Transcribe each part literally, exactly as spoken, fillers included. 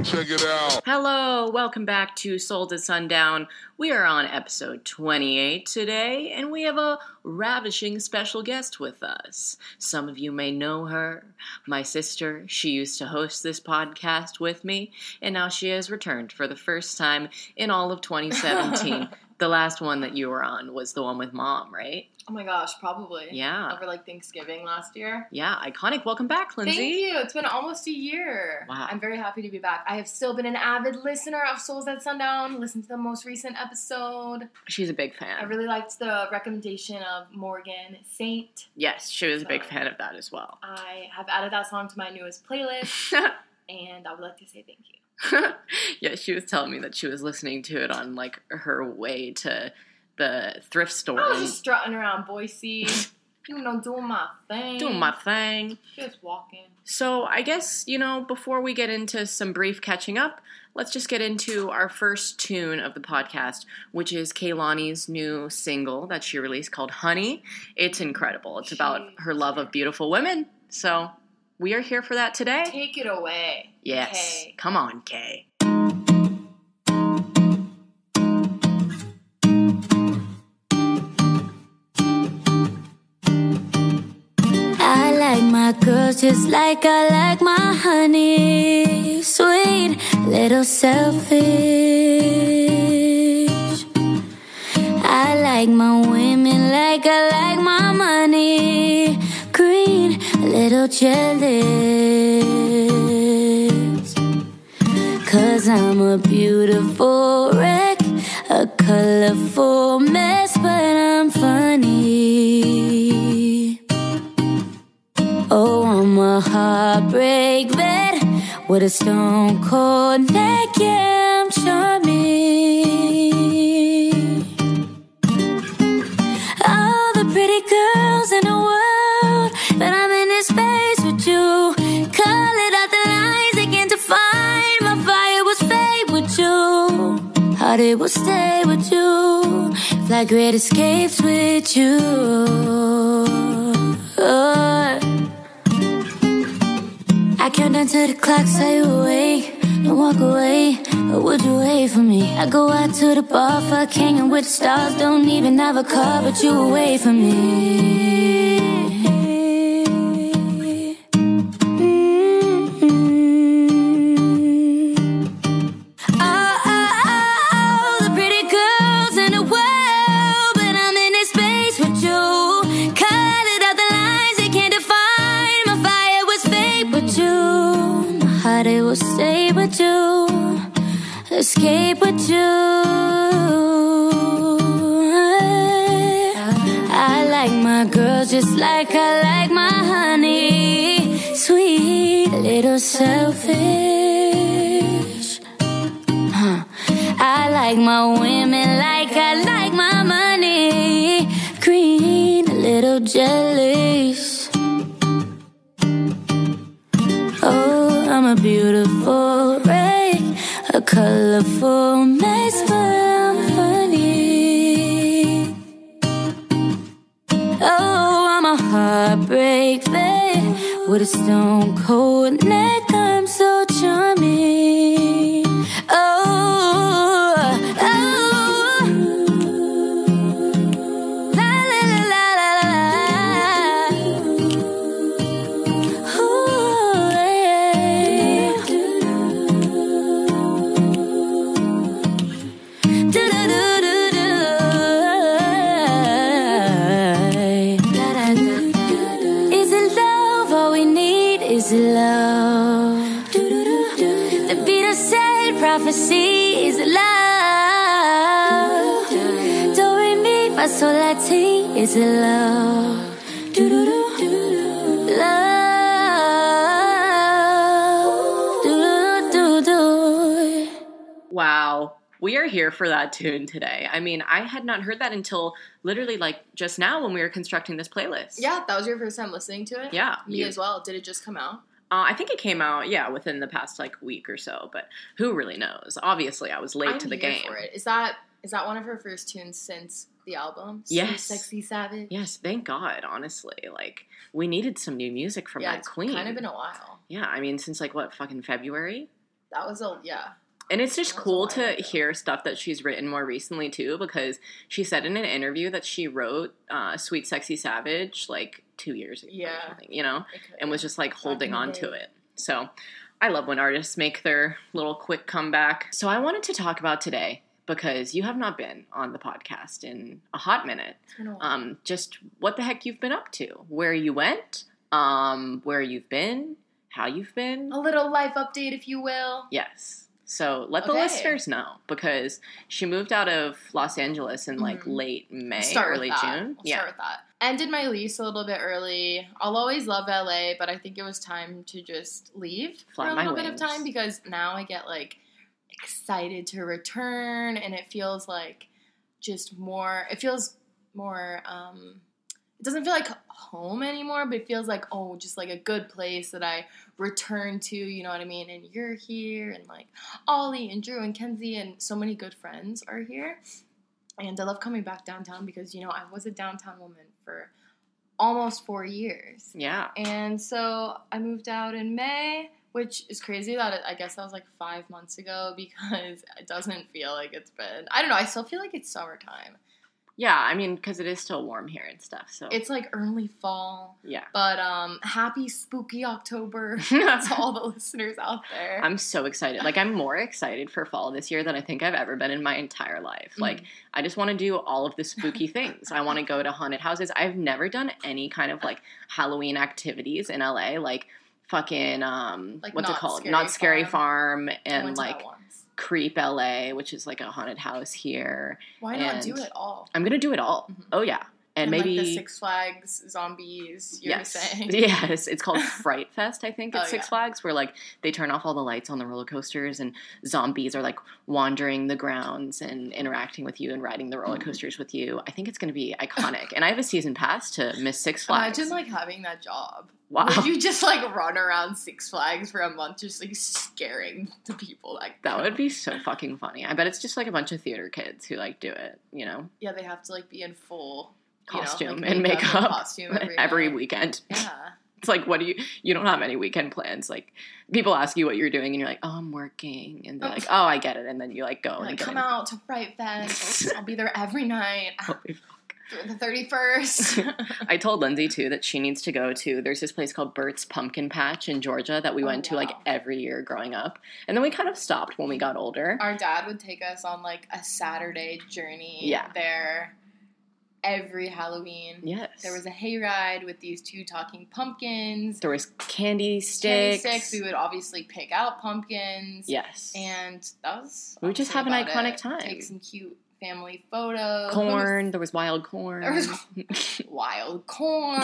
Check it out. Hello, welcome back to Soul to Sundown. We are on episode twenty-eight today, and we have a ravishing special guest with us. Some of you may know her, my sister. She used to host this podcast with me, and now she has returned for the first time in all of twenty seventeen. The last one that you were on was the one with Mom, right? Oh my gosh, probably. Yeah. Over like Thanksgiving last year. Yeah, iconic. Welcome back, Lindsay. Thank you. It's been almost a year. Wow. I'm very happy to be back. I have still been an avid listener of Souls at Sundown. Listened to the most recent episode. She's a big fan. I really liked the recommendation of Morgan Saint. Yes, she was a big So, fan of that as well. I have added that song to my newest playlist, and I would like to say thank you. Yeah, she was telling me that she was listening to it on like her way to the thrift store. I was just strutting around Boise, you know, doing my thing. Doing my thing. Just walking. So I guess, you know, before we get into some brief catching up, let's just get into our first tune of the podcast, which is Kehlani's new single that she released called Honey. It's incredible. It's about her love of beautiful women. So we are here for that today. Take it away. Yes. Kay. Come on, Kay. I like my girls just like I like my honey. Sweet, little selfish. I like my women like I like my money. Green, a little jealous. Cause I'm a beautiful wreck, a colorful mess, but I'm funny. Oh, I'm a heartbreak vet with a stone cold neck, yeah, I'm charming. All the pretty girls in the world, but I'm in this space with you. Call it out the lines, they can't define. My fire was fade with you. Heart it will stay with you. Fly great escapes with you. Oh. I count down to the clock, say you awake. Don't walk away, or would you wait for me? I go out to the bar, fuck hanging with the stars. Don't even have a car, but you away from me. Mm-hmm. Oh, oh, oh, oh, the pretty girls in the world, but I'm in this space with you. Call it out the lines, they can't define. My fire was fake with you. My heart, it will stay with you. Escape with you. I like my girls just like I like my honey. Sweet, a little selfish. Huh. I like my women like I like my money. Green, a little jealous. Oh, I'm a beautiful wreck, a colorful mess, but I'm funny. Oh, I'm a heartbreak vet with a stone cold neck, I'm so charming. Oh, oh, la la la la la la. Ooh, yeah. Do-do-do-do-do. Is it love? All we need is love. The Beatles said prophecy is love. Do re mi fa sol la ti is love. Love. Do-do-do-do. Wow. We are here for that tune today. I mean, I had not heard that until literally like just now when we were constructing this playlist. Yeah, that was your first time listening to it? Yeah. Me you- as well. Did it just come out? Uh, I think it came out, yeah, within the past like week or so, but who really knows? Obviously, I was late I'm to the here game. for it. Is that is that one of her first tunes since the album? Yes. Sweet, Sexy Savage. Yes, thank God, honestly. Like, we needed some new music from yeah, that it's queen. kind of been a while. Yeah, I mean, since like what, fucking February? That was a, yeah. And it's just That was a cool while to ago. hear stuff that she's written more recently, too, because she said in an interview that she wrote uh, Sweet Sexy Savage, like, two years ago Yeah. or something, you know? It could- And was just, like, holding in the on to day. it. So I love when artists make their little quick comeback. So I wanted to talk about today, because you have not been on the podcast in a hot minute, It's been a while. um, just what the heck you've been up to, where you went, um, where you've been, how you've been. A little life update, if you will. Yes. So let the Okay. listeners know, because she moved out of Los Angeles in like Mhm. late May, Start early with that. June. We'll yeah. start with that. Ended my lease a little bit early. I'll always love L A, but I think it was time to just leave Flap for a my little bit of wings. time, because now I get like excited to return, and it feels like just more. It feels more. Um, it doesn't feel like home anymore, but it feels like, oh, just like a good place that I return to. You know what I mean? And you're here, and like Ollie and Drew and Kenzie and so many good friends are here. And I love coming back downtown because, you know, I was a downtown woman for almost four years. Yeah. And so I moved out in May, which is crazy that it, I guess that was like five months ago, because it doesn't feel like it's been, I don't know, I still feel like it's summertime. Yeah, I mean, because it is still warm here and stuff, so. It's like early fall. Yeah. But um, happy spooky October to all the listeners out there. I'm so excited. Like, I'm more excited for fall this year than I think I've ever been in my entire life. Like, Mhm. I just want to do all of the spooky things. I want to go to haunted houses. I've never done any kind of, like, Halloween activities in L A. Like, fucking, um, Like what's it Not called? Scary Not Scary Farm. Farm, I and, went to like, that once. Creep L A, which is, like, a haunted house here. Why not and do it all? I'm going to do it all. Mhm. Oh, yeah. And, And maybe... like the Six Flags zombies, you're yes. saying? Yes. It's called Fright Fest, I think, at Oh, Six yeah. Flags, where, like, they turn off all the lights on the roller coasters and zombies are, like, wandering the grounds and interacting with you and riding the roller coasters with you. I think it's going to be iconic. And I have a season pass to Miss Six Flags. Imagine, like, having that job. Wow. Would you just, like, run around Six Flags for a month just, like, scaring the people? Like, That would be so fucking funny. I bet it's just, like, a bunch of theater kids who, like, do it, you know? Yeah, they have to, like, be in full... you know, Costume like, and makeup costume every, every night. weekend. Yeah. It's like, what do you, you don't have any weekend plans. Like, people ask you what you're doing and you're like, oh, I'm working. And they're Oh. like, oh, I get it. And then you, like, go and Like, get come in. out to Fright Fest. I'll be there every night. Holy fuck. The thirty-first. I told Lindsay, too, that she needs to go to, there's this place called Burt's Pumpkin Patch in Georgia that we Oh, went to, like, wow. every year growing up. And then we kind of stopped when we got older. Our dad would take us on, like, a Saturday journey Yeah. there every Halloween. Yes. There was a hayride with these two talking pumpkins. There was candy Candy sticks. sticks. We would obviously pick out pumpkins. Yes. And that was. We would just have honestly an about iconic it. time. Take some cute family photos. Corn. There was wild corn. There was wild corn.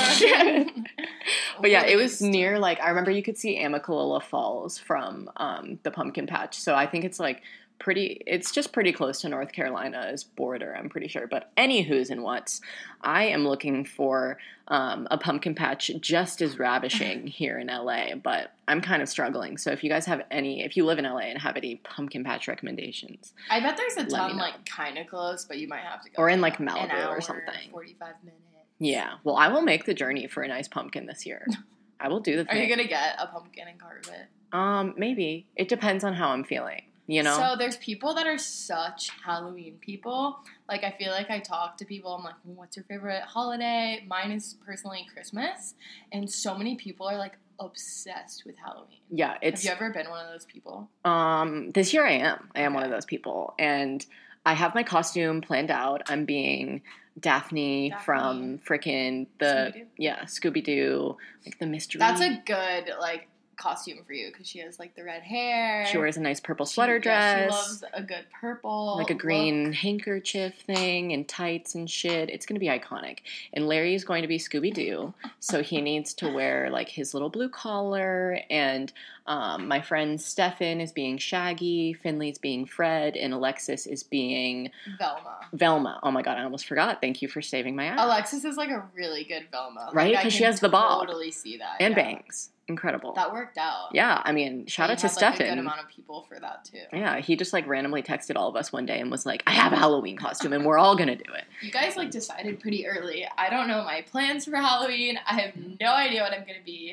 But yeah, it was Really near, like, I remember you could see Amicalola Falls from um, the pumpkin patch. So I think it's, like, pretty, it's just pretty close to North Carolina's border, I'm pretty sure. But anywho's and what's, I am looking for um, a pumpkin patch just as ravishing here in L A, but I'm kind of struggling. So if you guys have any, if you live in L A and have any pumpkin patch recommendations, I bet there's a Let me ton, know. like, kind of close, but you might have to go. Or in, like, an Malibu or hour, something. forty-five minutes. yeah, well, I will make the journey for a nice pumpkin this year. I will do the Are thing. you going to get a pumpkin and carve it? Um, maybe. It depends on how I'm feeling, you know? So there's people that are such Halloween people. Like, I feel like I talk to people, I'm like, well, what's your favorite holiday? Mine is personally Christmas. And so many people are, like, obsessed with Halloween. Yeah, it's... Have you ever been one of those people? Um, this year I am. I am one of Okay. those people. And I have my costume planned out. I'm being Daphne, Daphne. from frickin' the... Scooby-Doo? Yeah, Scooby-Doo. Like, the mystery. That's a good, like, costume for you because she has, like, the red hair. She wears a nice purple She- sweater yeah, dress. she loves a good purple. like a green look. handkerchief thing and tights and shit. It's going to be iconic. And Larry's going to be Scooby-Doo, so he needs to wear, like, his little blue collar. And um, my friend Stefan is being Shaggy, Finley's being Fred, and Alexis is being Velma. Velma. Oh my god, I almost forgot. Thank you for saving my ass. Alexis is, like, a really good Velma. Like, Right? I 'Cause she can has the bob. totally see that. and yeah. bangs. Incredible. That worked out. Yeah, I mean, shout You out to had, like, a good Stefan. amount of people for that, too. Yeah, he just, like, randomly texted all of us one day and was like, I have a Halloween costume and we're all gonna do it. You guys, like, decided pretty early. I don't know my plans for Halloween. I have no idea what I'm going to be.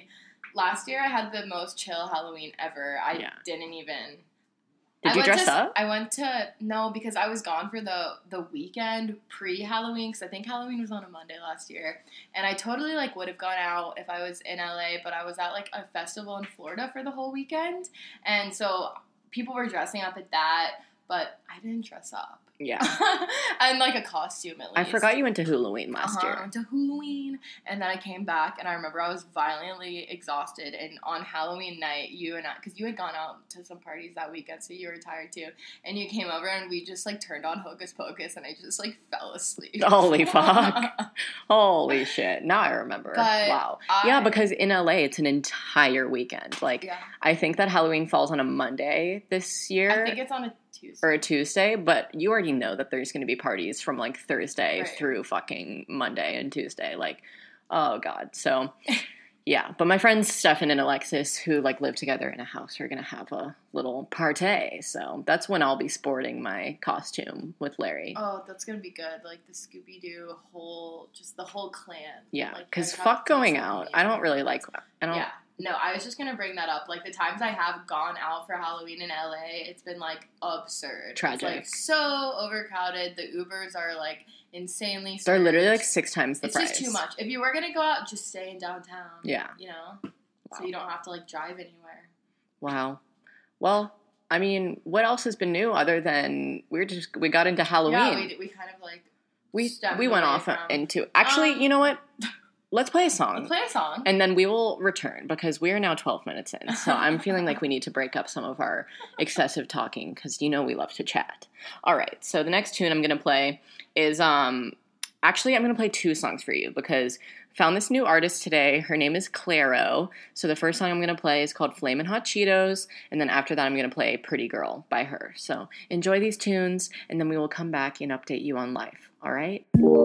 last year I had the most chill Halloween ever. I Yeah. didn't even. Did I you went dress to, up? I went to no because I was gone for the the weekend pre Halloween because I think Halloween was on a Monday last year, and I totally like would have gone out if I was in L A, but I was at like a festival in Florida for the whole weekend, and so people were dressing up at that, but I didn't dress up. Yeah. I'm like a costume at I least. forgot you went to Halloween last Uh-huh, I year. went to Halloween, and then I came back, and I remember I was violently exhausted. And on Halloween night, you and I, because you had gone out to some parties that weekend, so you were tired too, and you came over, and we just like turned on Hocus Pocus, and I just like fell asleep. Holy fuck. Holy shit. Now I remember. But wow. I- yeah, because in L A, it's an entire weekend. Like, Yeah, I think that Halloween falls on a Monday this year. I think it's on a Tuesday. or a Tuesday, but you already know that there's going to be parties from like Thursday Right. through fucking Monday and Tuesday. Like, oh god. So, yeah. But my friends Stefan and Alexis, who like live together in a house, are going to have a little party. So that's when I'll be sporting my costume with Larry. Oh, that's gonna be good. Like the Scooby Doo whole, just the whole clan. yeah, Like, because I have fuck to going take out. some I don't amazing really like. photos. I don't. Yeah. No, I was just gonna bring that up. Like the times I have gone out for Halloween in L A, it's been like absurd. Tragic. It's like so overcrowded. The Ubers are like insanely. They're literally like surged. six times the It's price. just too much. If you were gonna go out, just stay in downtown. Yeah. You know, Wow. so you don't have to like drive anywhere. Wow. Well, I mean, what else has been new other than we're just we got into Halloween. Yeah, we, we kind of like we stepped we went away off from- into actually. Um, you know what? Let's play a song. Let's play a song. And then we will return because we are now twelve minutes in. So I'm feeling like we need to break up some of our excessive talking because you know we love to chat. All right. So the next tune I'm going to play is um actually I'm going to play two songs for you because I found this new artist today. Her name is Clairo. So the first song I'm going to play is called Flamin' Hot Cheetos. And then after that I'm going to play Pretty Girl by her. So enjoy these tunes and then we will come back and update you on life. All right?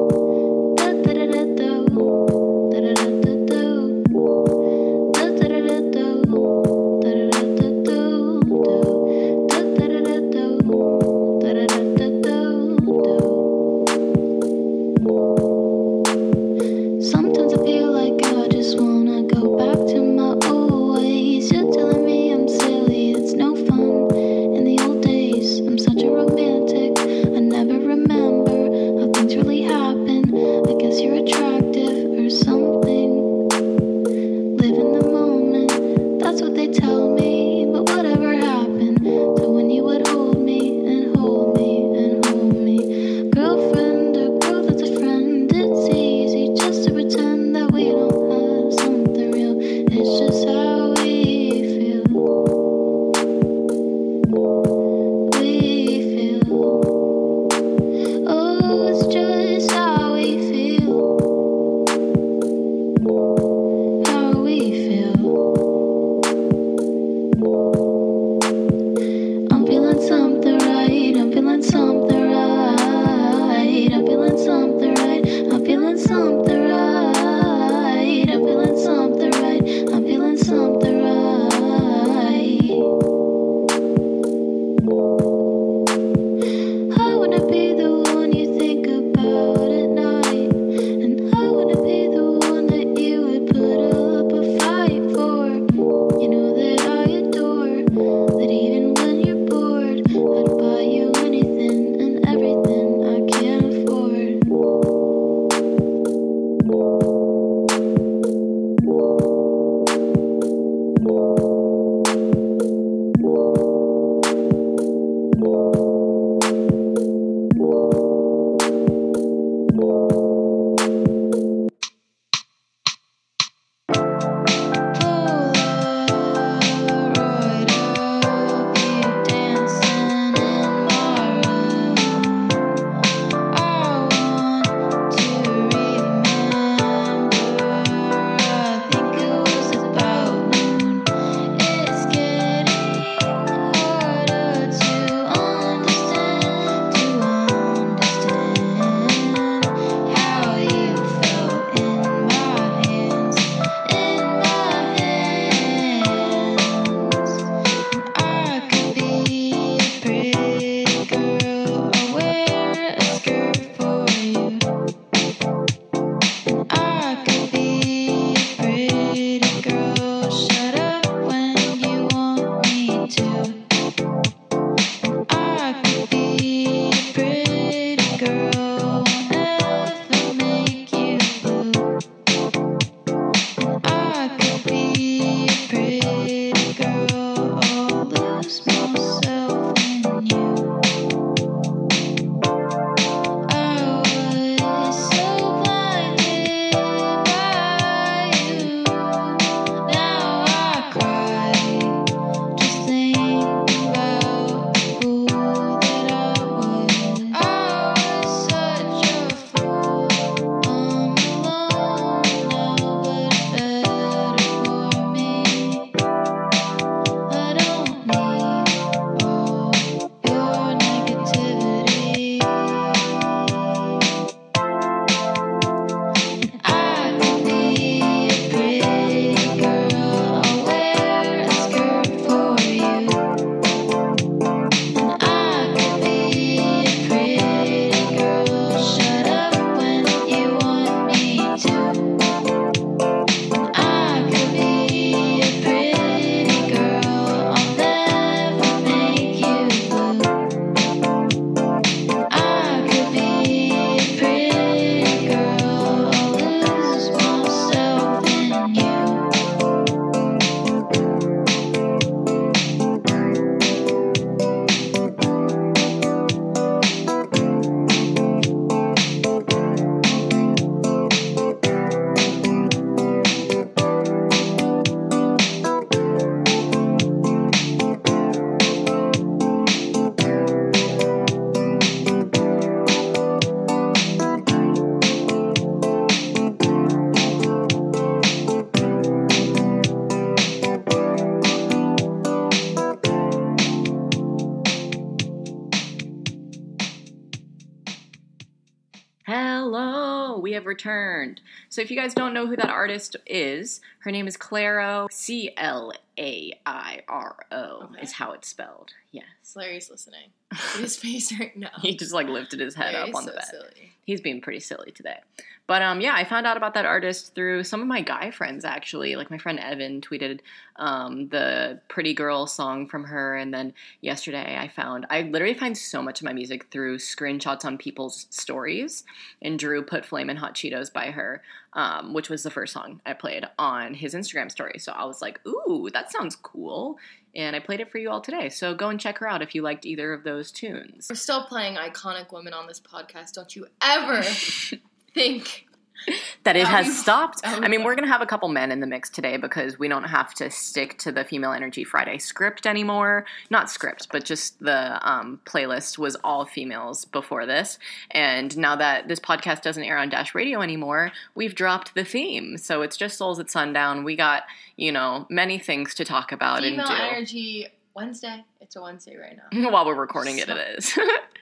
Sometimes I feel like I just wanna go back to my old ways. You're telling me I'm silly, it's no fun. In the old days, I'm such a romantic. I never remember how things really happen. I guess you're attractive or we have returned. So if you guys don't know who that artist is, her name is Clairo, C L A I R O Okay. is how it's spelled. Yes. Larry's listening. Look at his face right now. He just like lifted his head Larry's up on so the bed. silly. He's being pretty silly today. But um, yeah, I found out about that artist through some of my guy friends, actually. Like my friend Evan tweeted um, the Pretty Girl song from her. And then yesterday I found, I literally find so much of my music through screenshots on people's stories. And Drew put Flamin' Hot Cheetos by her, um, which was the first song I played on his Instagram story. So I was like, ooh, that sounds cool. And I played it for you all today. So go and check her out if you liked either of those tunes. We're still playing iconic women on this podcast. Don't you ever think That it That has we- stopped. that we- I mean, we're going to have a couple men in the mix today because we don't have to stick to the Female Energy Friday script anymore. Not script, but just the um, playlist was all females before this. And now that this podcast doesn't air on Dash Radio anymore, we've dropped the theme. So it's just Souls at Sundown. We got, you know, many things to talk about Female and do. Energy Wednesday? It's a Wednesday right now. While we're recording it, it is.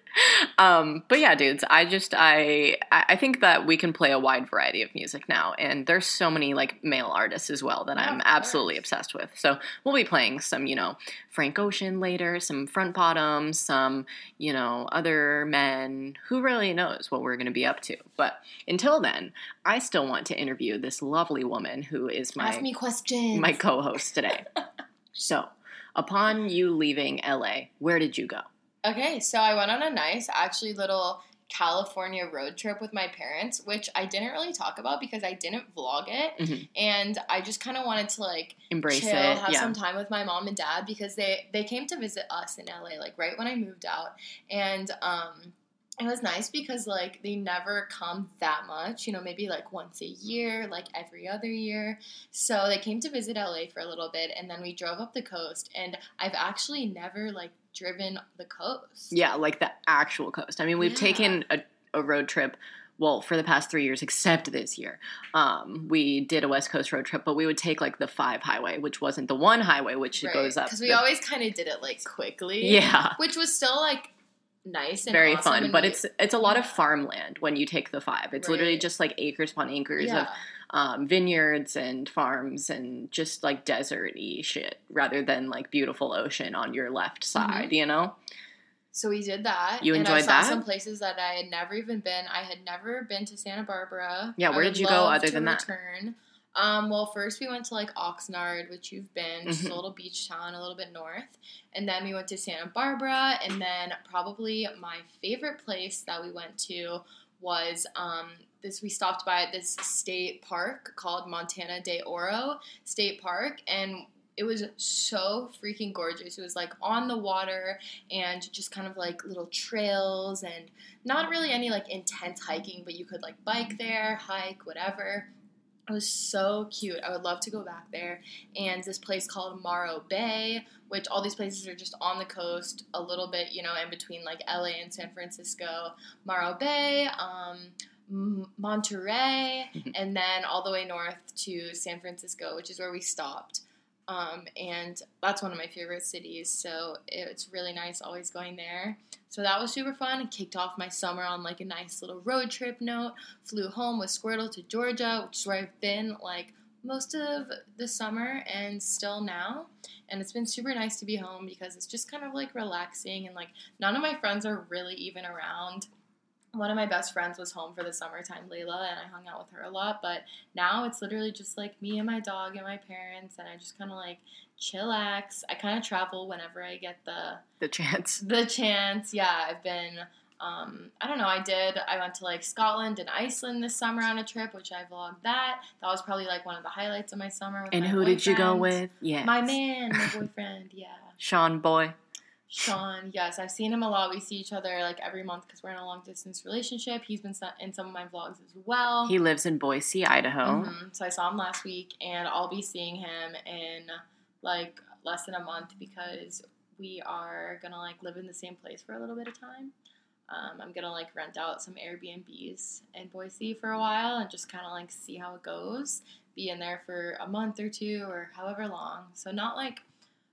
um, but yeah, dudes, I just, I, I think that we can play a wide variety of music now. And there's so many, like, male artists as well that Yeah, I'm of absolutely course. obsessed with. So we'll be playing some, you know, Frank Ocean later, some Front Bottoms, some, you know, other men. Who really knows what we're going to be up to? But until then, I still want to interview this lovely woman who is my, Ask me questions. my co-host today. So, upon you leaving L A, where did you go? Okay, so I went on a nice, actually, little California road trip with my parents, which I didn't really talk about because I didn't vlog it, Mhm. and I just kind of wanted to like Embrace chill, it. have Yeah. some time with my mom and dad because they they came to visit us in L A like right when I moved out, and um. It was nice because, like, they never come that much, you know, maybe, like, once a year, like, every other year. So they came to visit L A for a little bit, and then we drove up the coast, and I've actually never, like, driven the coast. Yeah, like the actual coast. I mean, we've Yeah. taken a, a road trip, well, for the past three years, except this year. Um, we did a West Coast road trip, but we would take, like, the five highway, which wasn't the one highway, which Right. goes up. Because we the- always kind of did it, like, quickly. Yeah. Which was still, like, nice and Very awesome, fun, and but we- it's it's a lot of Yeah. farmland when you take the five. It's literally Right. just like acres upon acres yeah. of um, vineyards and farms and just like desert-y shit rather than like beautiful ocean on your left side, you know? So we did that. You and I enjoyed saw that? some places that I had never even been. I had never been to Santa Barbara. Yeah, I where would did you go love other to than that? return. Um, well, first we went to like Oxnard, which you've been, which is Mhm. a little beach town, a little bit north, and then we went to Santa Barbara, and then probably my favorite place that we went to was um, this. We stopped by this state park called Montana de Oro State Park, and it was so freaking gorgeous. It was like on the water and just kind of like little trails and not really any like intense hiking, but you could like bike there, hike, whatever. It was so cute. I would love to go back there. And this place called Morro Bay, which all these places are just on the coast, a little bit, you know, in between like L A and San Francisco. Morro Bay, um, M- Monterey, and then all the way north to San Francisco, which is where we stopped. Um, and that's one of my favorite cities, so it's really nice always going there. So that was super fun. Kicked off my summer on like a nice little road trip note. Flew home with Squirtle to Georgia, which is where I've been like most of the summer and still now. And it's been super nice to be home because it's just kind of like relaxing and like none of my friends are really even around. One of my best friends was home for the summertime, Layla, and I hung out with her a lot. But now it's literally just like me and my dog and my parents, and I just kind of like chillax. I kind of travel whenever I get the The chance. the chance. Yeah, I've been. Um, I don't know. I did. I went to like Scotland and Iceland this summer on a trip, which I vlogged that. That was probably like one of the highlights of my summer. With And my who did you go boyfriend. with? Yeah. My man, my boyfriend. Yeah. Sean Boy. Sean, yes, I've seen him a lot. We see each other like every month because we're in a long distance relationship. He's been in some of my vlogs as well. He lives in Boise, Idaho. Mhm. So I saw him last week, and I'll be seeing him in like less than a month because we are gonna like live in the same place for a little bit of time. Um, I'm gonna like rent out some Airbnbs in Boise for a while and just kind of like see how it goes. Be in there for a month or two or however long. So not like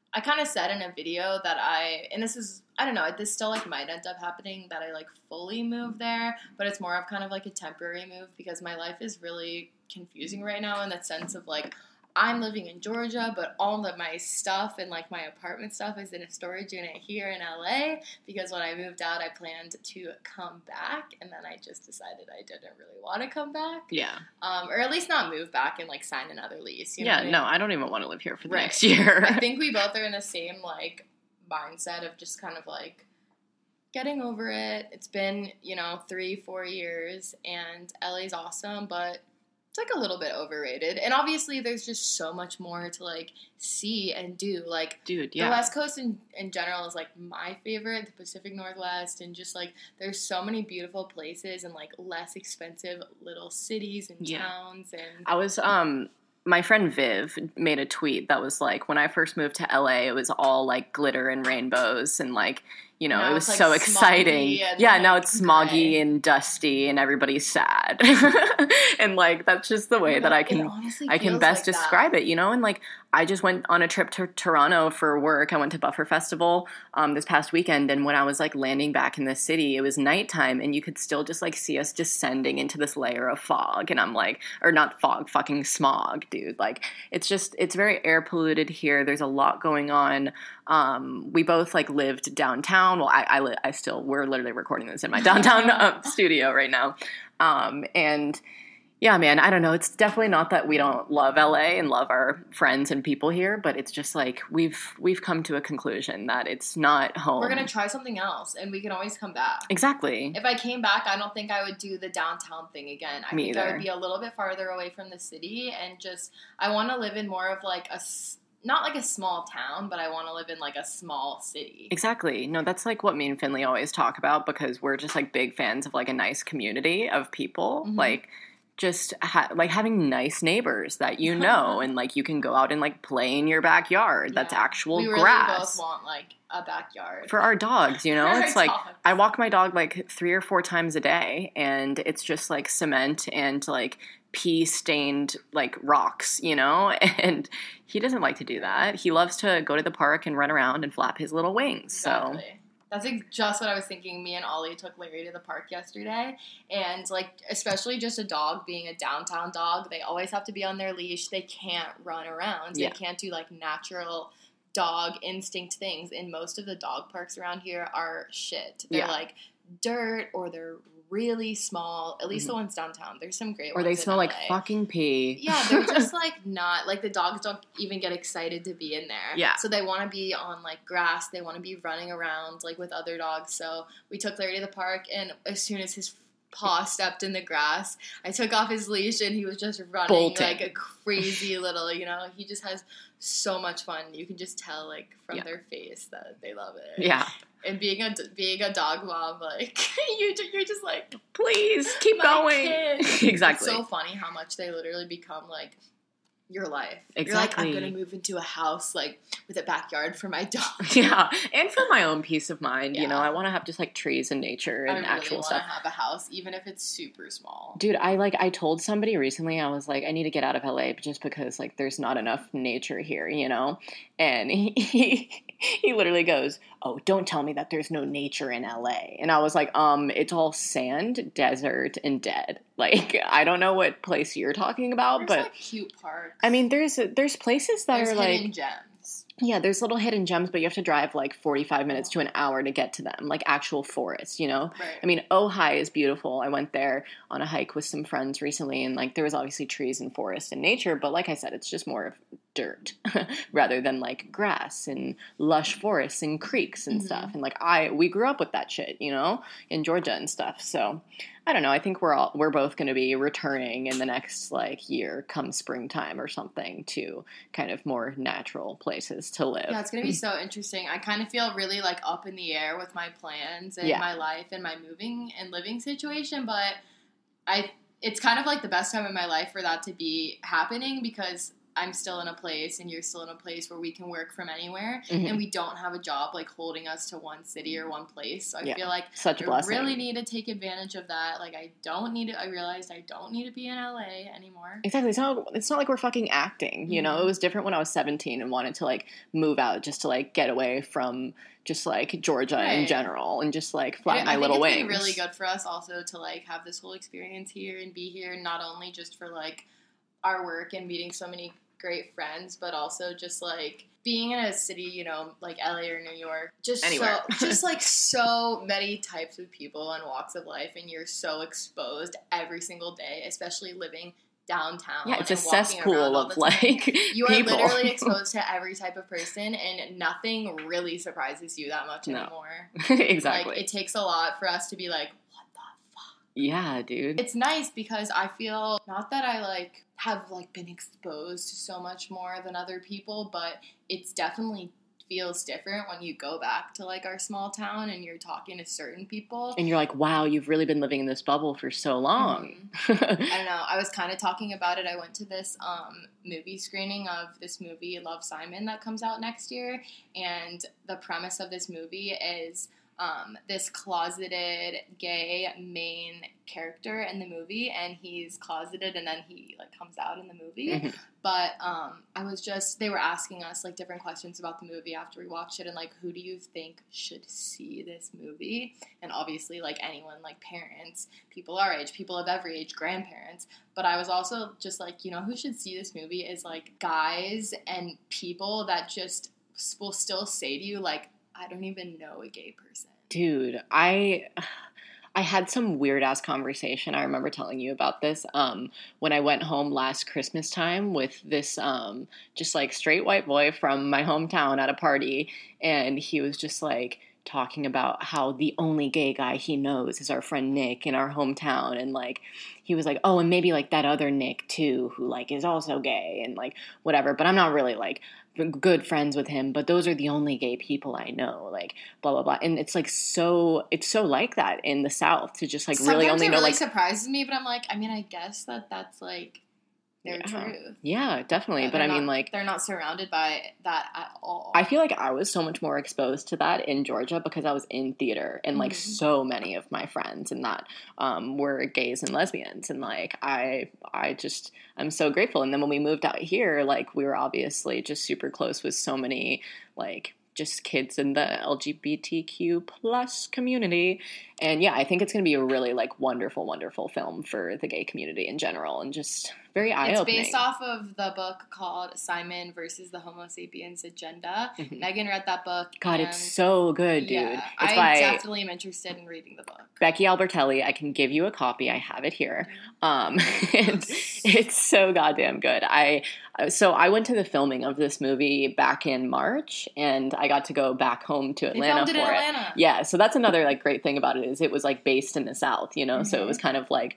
I kind of said in a video that I, and this is, I don't know, this still like might end up happening that I like fully move there, but it's more of kind of like a temporary move because my life is really confusing right now in the sense of like, I'm living in Georgia, but all of my stuff and like my apartment stuff is in a storage unit here in L A because when I moved out, I planned to come back, and then I just decided I didn't really want to come back. Yeah. Um, or at least not move back and like sign another lease. You know yeah, what I mean? no, I don't even want to live here for the Right. next year. I think we both are in the same like mindset of just kind of like getting over it. It's been, you know, three, four years, and L A's awesome, but it's like a little bit overrated. And obviously there's just so much more to like see and do. Like Dude, yeah. the West Coast in, in general is like my favorite, the Pacific Northwest, and just like there's so many beautiful places and like less expensive little cities and Yeah. towns. And I was, um, my friend Viv made a tweet that was like, when I first moved to L A, it was all like glitter and rainbows and like, you know, Now it was it's, so like, exciting. smoggy and, Yeah, like, now it's smoggy gray. and dusty and everybody's sad. And like, that's just the way You that know, I it can, honestly I can feels best like that. describe it, you know? And like, I just went on a trip to Toronto for work. I went to Buffer Festival um, this past weekend. And when I was like landing back in the city, it was nighttime and you could still just like see us descending into this layer of fog. And I'm like, or not fog, fucking smog, dude. Like, it's just, it's very air polluted here. There's a lot going on. Um, we both like lived downtown. Well, I, I, li- I still, we're literally recording this in my downtown uh, studio right now. Um, and yeah, man, I don't know. It's definitely not that we don't love L A and love our friends and people here, but it's just like we've we've come to a conclusion that it's not home. We're going to try something else, and we can always come back. Exactly. If I came back, I don't think I would do the downtown thing again. I Me think I either. would be a little bit farther away from the city, and just, I want to live in more of like a, s- not like a small town, but I want to live in like a small city. Exactly. No, that's like what me and Finley always talk about because we're just like big fans of like a nice community of people. Mhm. Like just ha- like having nice neighbors that you know and like you can go out and like play in your backyard. That's Yeah. actual we really grass. both want like a backyard. For our dogs, you know? For our It's like dogs. I walk my dog like three or four times a day and it's just like cement and like pea stained like rocks, you know? And he doesn't like to do that. He loves to go to the park and run around and flap his little wings. So Exactly. That's ex- just what I was thinking. Me and Ollie took Larry to the park yesterday, and like, especially just a dog being a downtown dog, they always have to be on their leash. They can't run around. They Yeah. can't do like natural dog instinct things. And most of the dog parks around here are shit. They're Yeah. like dirt, or they're really small. At least the Mhm. ones downtown. There's some great or ones. they in smell like L A. fucking pee. Yeah, they're just like not like the dogs don't even get excited to be in there. Yeah. So they want to be on like grass. They want to be running around like with other dogs. So we took Larry to the park, and as soon as his paw stepped in the grass, I took off his leash, and he was just running Bolting. like a crazy little. You know, he just has so much fun. You can just tell like from Yeah. their face that they love it. Yeah. And being a being a dog mom, like you you're just like, Please keep my going. kid. Exactly. It's so funny how much they literally become like your life. Exactly. You're like, I'm gonna move into a house like with a backyard for my dog. Yeah, and for my own peace of mind, you Yeah. know, I want to have just like trees and nature I and really actual want stuff. to have a house, even if it's super small. Dude, I like I told somebody recently, I was like, I need to get out of L A just because like there's not enough nature here, you know? And he he, he literally goes, "Oh, don't tell me that there's no nature in L A." And I was like, um, it's all sand, desert, and dead. Like, I don't know what place you're talking about, There's but like cute parks. I mean, there's there's places that there's are like hidden gems. yeah, there's little hidden gems, but you have to drive like forty-five minutes to an hour to get to them, like actual forests, you know? Right. I mean, Ojai is beautiful. I went there on a hike with some friends recently, and like there was obviously trees and forest and nature, but like I said, it's just more of dirt rather than like grass and lush forests and creeks and Mhm. stuff. And like I, we grew up with that shit, you know, in Georgia and stuff. So I don't know. I think we're all we're both going to be returning in the next like year, come springtime or something, to kind of more natural places to live. Yeah, it's gonna be so interesting. I kind of feel really like up in the air with my plans and Yeah. my life and my moving and living situation, but I it's kind of like the best time in my life for that to be happening because I'm still in a place and you're still in a place where we can work from anywhere, Mhm. and we don't have a job like holding us to one city or one place. So I Yeah. feel like Such a I blessing. really need to take advantage of that. Like I don't need to. I realized I don't need to be in L A anymore. Exactly. It's not, it's not like we're fucking acting, you know? Mhm. It was different when I was seventeen and wanted to, like, move out just to, like, get away from just, like, Georgia in Right. general and just, like, fly I- my I think little it's wings. been really good for us also to like have this whole experience here and be here, not only just for like our work and meeting so many great friends, but also just like being in a city, you know, like L A or New York, just Anywhere. so just like so many types of people and walks of life, and you're so exposed every single day, especially living downtown. Yeah, it's a and walking around cesspool all of, the time. like, You are people. literally exposed to every type of person, and nothing really surprises you that much No. anymore. Exactly. Like, it takes a lot for us to be like, what the fuck? Yeah, dude. It's nice because I feel, not that I, like, have, like, been exposed to so much more than other people, but it's definitely feels different when you go back to, like, our small town and you're talking to certain people. And you're like, wow, you've really been living in this bubble for so long. I don't know. I was kind of talking about it. I went to this um, movie screening of this movie, Love, Simon, that comes out next year. And the premise of this movie is um, this closeted gay main character in the movie. And he's closeted and then he, like, comes out in the movie. Mhm. But um, I was just, they were asking us, like, different questions about the movie after we watched it. And, like, who do you think should see this movie? And obviously, like, anyone, like, parents, people our age, people of every age, grandparents. But I was also just like, you know, who should see this movie is, like, guys and people that just will still say to you, like, I don't even know a gay person. Dude, I I had some weird ass conversation. I remember telling you about this um, when I went home last Christmas time with this um, just like straight white boy from my hometown at a party, and he was just like talking about how the only gay guy he knows is our friend Nick in our hometown, and like he was like, oh, and maybe like that other Nick too, who like is also gay and like whatever, but I'm not really like good friends with him, but those are the only gay people I know, like blah blah blah. And it's like so it's so like that in the South to just like Sometimes really only it know really like surprises me, but I'm like, I mean, I guess that that's like their Yeah. truth. yeah definitely Yeah, but I they're mean not- like they're not surrounded by that at all. I feel like I was so much more exposed to that in Georgia because I was in theater, and like Mhm. so many of my friends in that um, were gays and lesbians, and like I I just I'm so grateful. And then when we moved out here, like we were obviously just super close with so many like just kids in the L G B T Q plus community. And yeah, I think it's going to be a really like wonderful, wonderful film for the gay community in general, and just very eye It's opening. based off of the book called Simon versus the Homo Sapiens Agenda. Mhm. Megan read that book. God, and it's so good, dude. Yeah, it's I by definitely am interested in reading the book. Becky Albertelli. I can give you a copy. I have it here. Um, and it's so goddamn good. I so I went to the filming of this movie back in March, and I got to go back home to They Atlanta filmed it in for it. Atlanta. Yeah, so that's another like great thing about it is it was like based in the South, you know. So it Mhm. was kind of like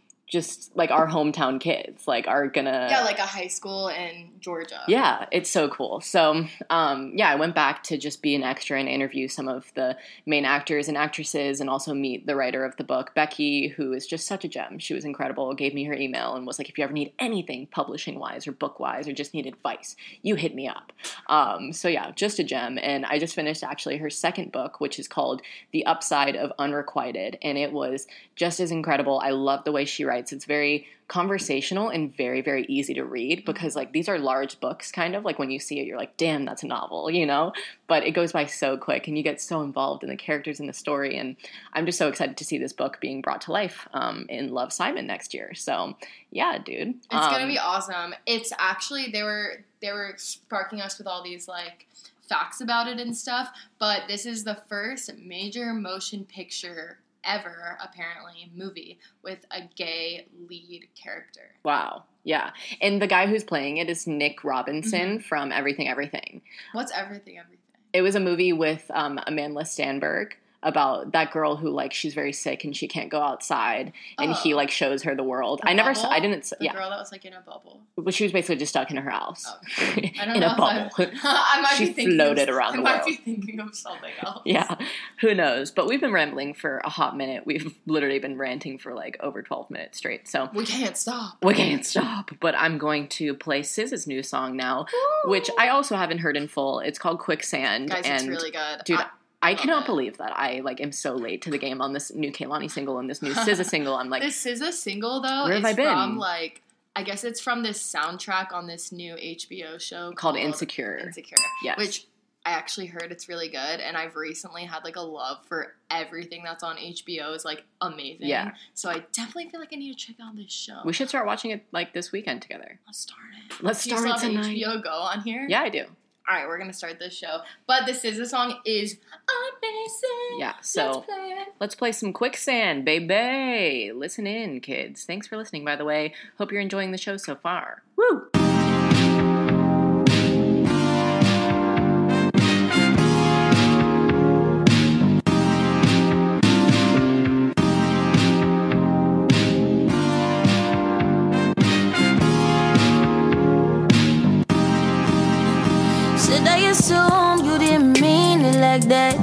just like our hometown kids like are gonna Yeah, like a high school in Georgia. yeah, it's so cool. So, um, yeah, I went back to just be an extra and interview some of the main actors and actresses, and also meet the writer of the book, Becky, who is just such a gem. She was incredible, gave me her email and was like, if you ever need anything publishing-wise or book-wise or just need advice, you hit me up. Um, so, yeah, just a gem. And I just finished, actually, her second book, which is called The Upside of Unrequited, and it was just as incredible. I love the way she writes. It's very conversational and very, very easy to read because, like, these are large books, kind of. Like, when you see it, you're like, damn, that's a novel, you know? But it goes by so quick, and you get so involved in the characters and the story, and I'm just so excited to see this book being brought to life um, in Love, Simon next year. So, yeah, dude. It's um, gonna be awesome. It's actually they were they were sparking us with all these like facts about it and stuff, but this is the first major motion picture ever, apparently, movie with a gay lead character. Wow. Yeah. And the guy who's playing it is Nick Robinson Mhm. from Everything, Everything. What's everything, everything? It was a movie with um, Amanda Stanberg. about that girl who, like, she's very sick and she can't go outside, and Oh. he, like, shows her the world. The I never, bubble? saw, I didn't, The yeah. girl that was like in a bubble. But she was basically just stuck in her house. Oh. I don't in know a if bubble. I'm- I might She be thinking floated of, around I the might world. be thinking of something else. Yeah, who knows? But we've been rambling for a hot minute. We've literally been ranting for like over twelve minutes straight. So We can't stop. we can't stop. But I'm going to play S Z A's new song now, which I also haven't heard in full. It's called Quicksand. Guys, and it's really good. dude, I, I love cannot it. believe that I like am so late to the game on this new Kehlani single and this new S Z A single. I'm like, this is a single though. Where have is I been? From like, I guess it's from this soundtrack on this new H B O show called Insecure. Insecure. Yes. Which I actually heard it's really good, and I've recently had like a love for everything that's on H B O. Is like amazing. Yeah. So I definitely feel like I need to check out this show. We should start watching it like this weekend together. Let's start it. Let's Do you start still it have tonight. H B O Go on here? Yeah, I do. All right, we're gonna start this show. But the S Z A song is amazing. Yeah, so Let's play it. let's play some Quicksand, baby. Listen in, kids. Thanks for listening, by the way. Hope you're enjoying the show so far. Woo! Should I assume you didn't mean it like that?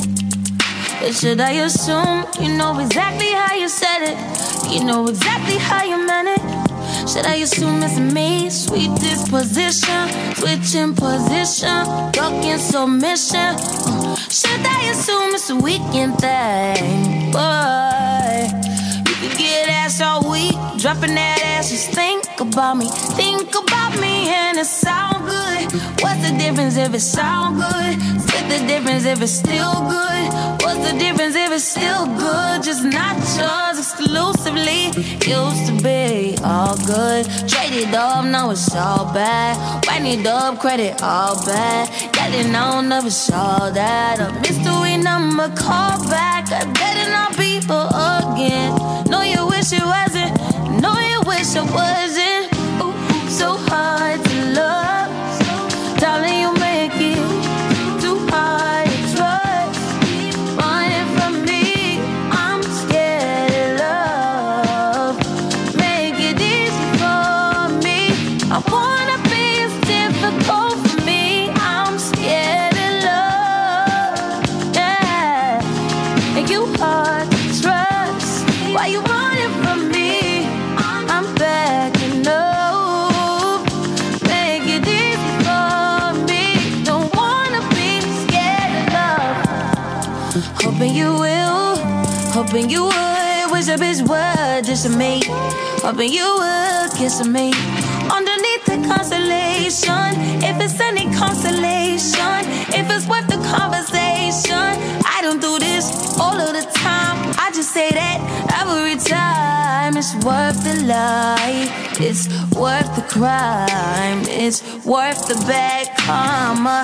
Or should I assume you know exactly how you said it? You know exactly how you meant it? Should I assume it's me? Sweet disposition, switching position, talking submission. Uh, Should I assume it's a weekend thing? Boy, you could get ass all week, dropping that ass. Just think about me, think about me, and it sound good. What's the difference if it sound good? Split the difference if it's still good. What's the difference if it's still good? Just not yours exclusively. Used to be all good. Traded up, now it's all bad. Writing it up, credit all bad. Getting on up, it's all that. A mystery number, call back. I better not be for again. No, you wish it wasn't. No, you wish it wasn't. Ooh, so hard to love. Darling, you make it too hard to trust. Running from me, I'm scared of love. Make it easy for me. I wanna be as difficult for me. I'm scared of love. Yeah, make you hard to trust. Why you running from me? I'm backing up. Make it easy for me. Don't wanna be scared of love. Hoping you will, hoping you would. Wish a bitch would just to me. Hoping you would kiss me underneath the constellation. If it's any consolation, if it's worth the conversation. I don't do this all of the time. I just say that every time. It's worth the lie. It's worth the crime. It's worth the bad karma.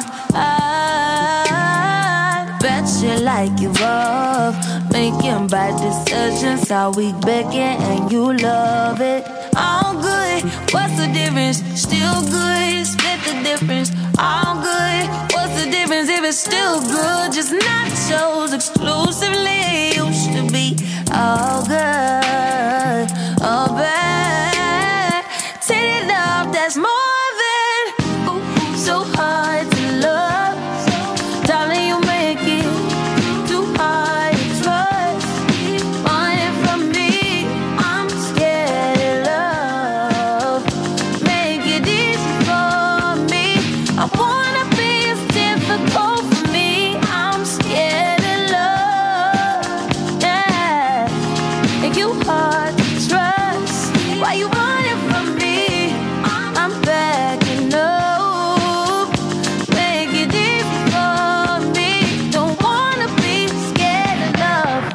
I bet you like you rough, making bad decisions all week, begging, and you love it. All good. What's the difference? Still good. Split the difference. All good. What's the difference if it's still good? Just not chose exclusively. Used to be all good, all bad. Set it up. That's more than ooh, so hard to love. Darling, you make it too hard to trust. Running from me, I'm scared of love. Make it easy for me. I wanna be as difficult for me. I'm scared of love. Yeah, make you hard to trust. Why you running from me? I'm backing up. Make it easy for me. Don't wanna be scared of love.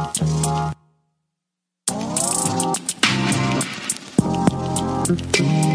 Thank you.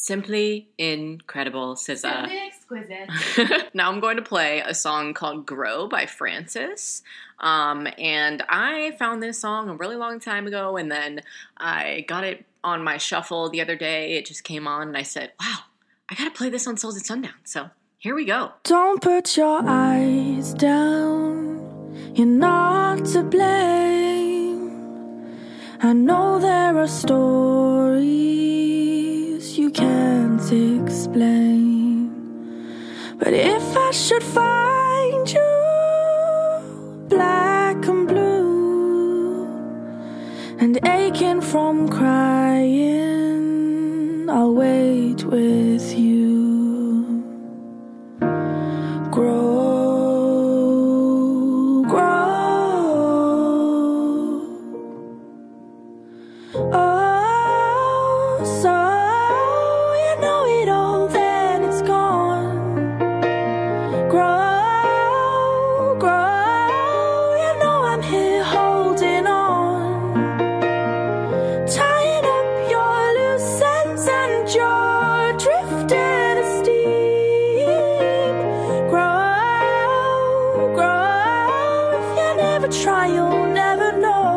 Simply incredible, S Z A. Simply exquisite. Now I'm going to play a song called Grow by Francis. Um, and I found this song a really long time ago, and then I got it on my shuffle the other day. It just came on, and I said, wow, I gotta play this on Souls at Sundown. So here we go. Don't put your eyes down, you're not to blame. I know there are stories you can't explain, but if I should find you black and blue and aching from crying, I'll wait with you. Grow, grow. Oh, so you know it all, then it's gone. Grow, grow. You know I'm here holding on, tying up your loose ends and you're drifting asleep. Grow, grow. If you never try, you'll never know.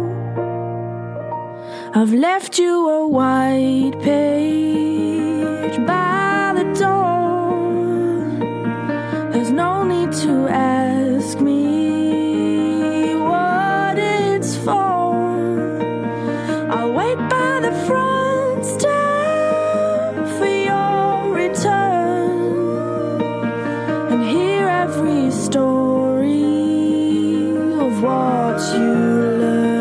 I've left you a white page by the door. There's no need to ask me what it's for. I'll wait by the front step for your return and hear every story of what you learned.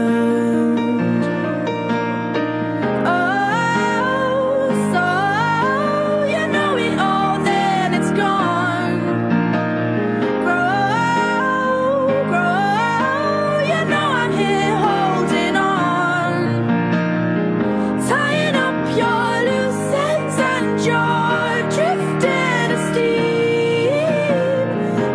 Oh, so you know it all, then it's gone. Grow, grow. You know I'm here holding on, tying up your loose ends and you're drifting asleep.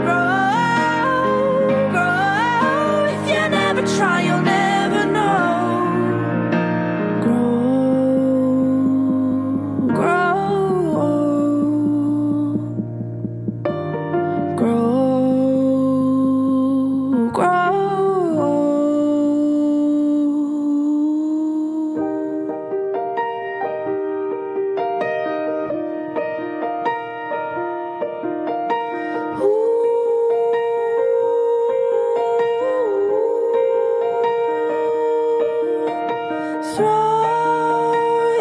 Grow, grow. If you never try, you'll never know. Grow, grow, grow, grow. Throw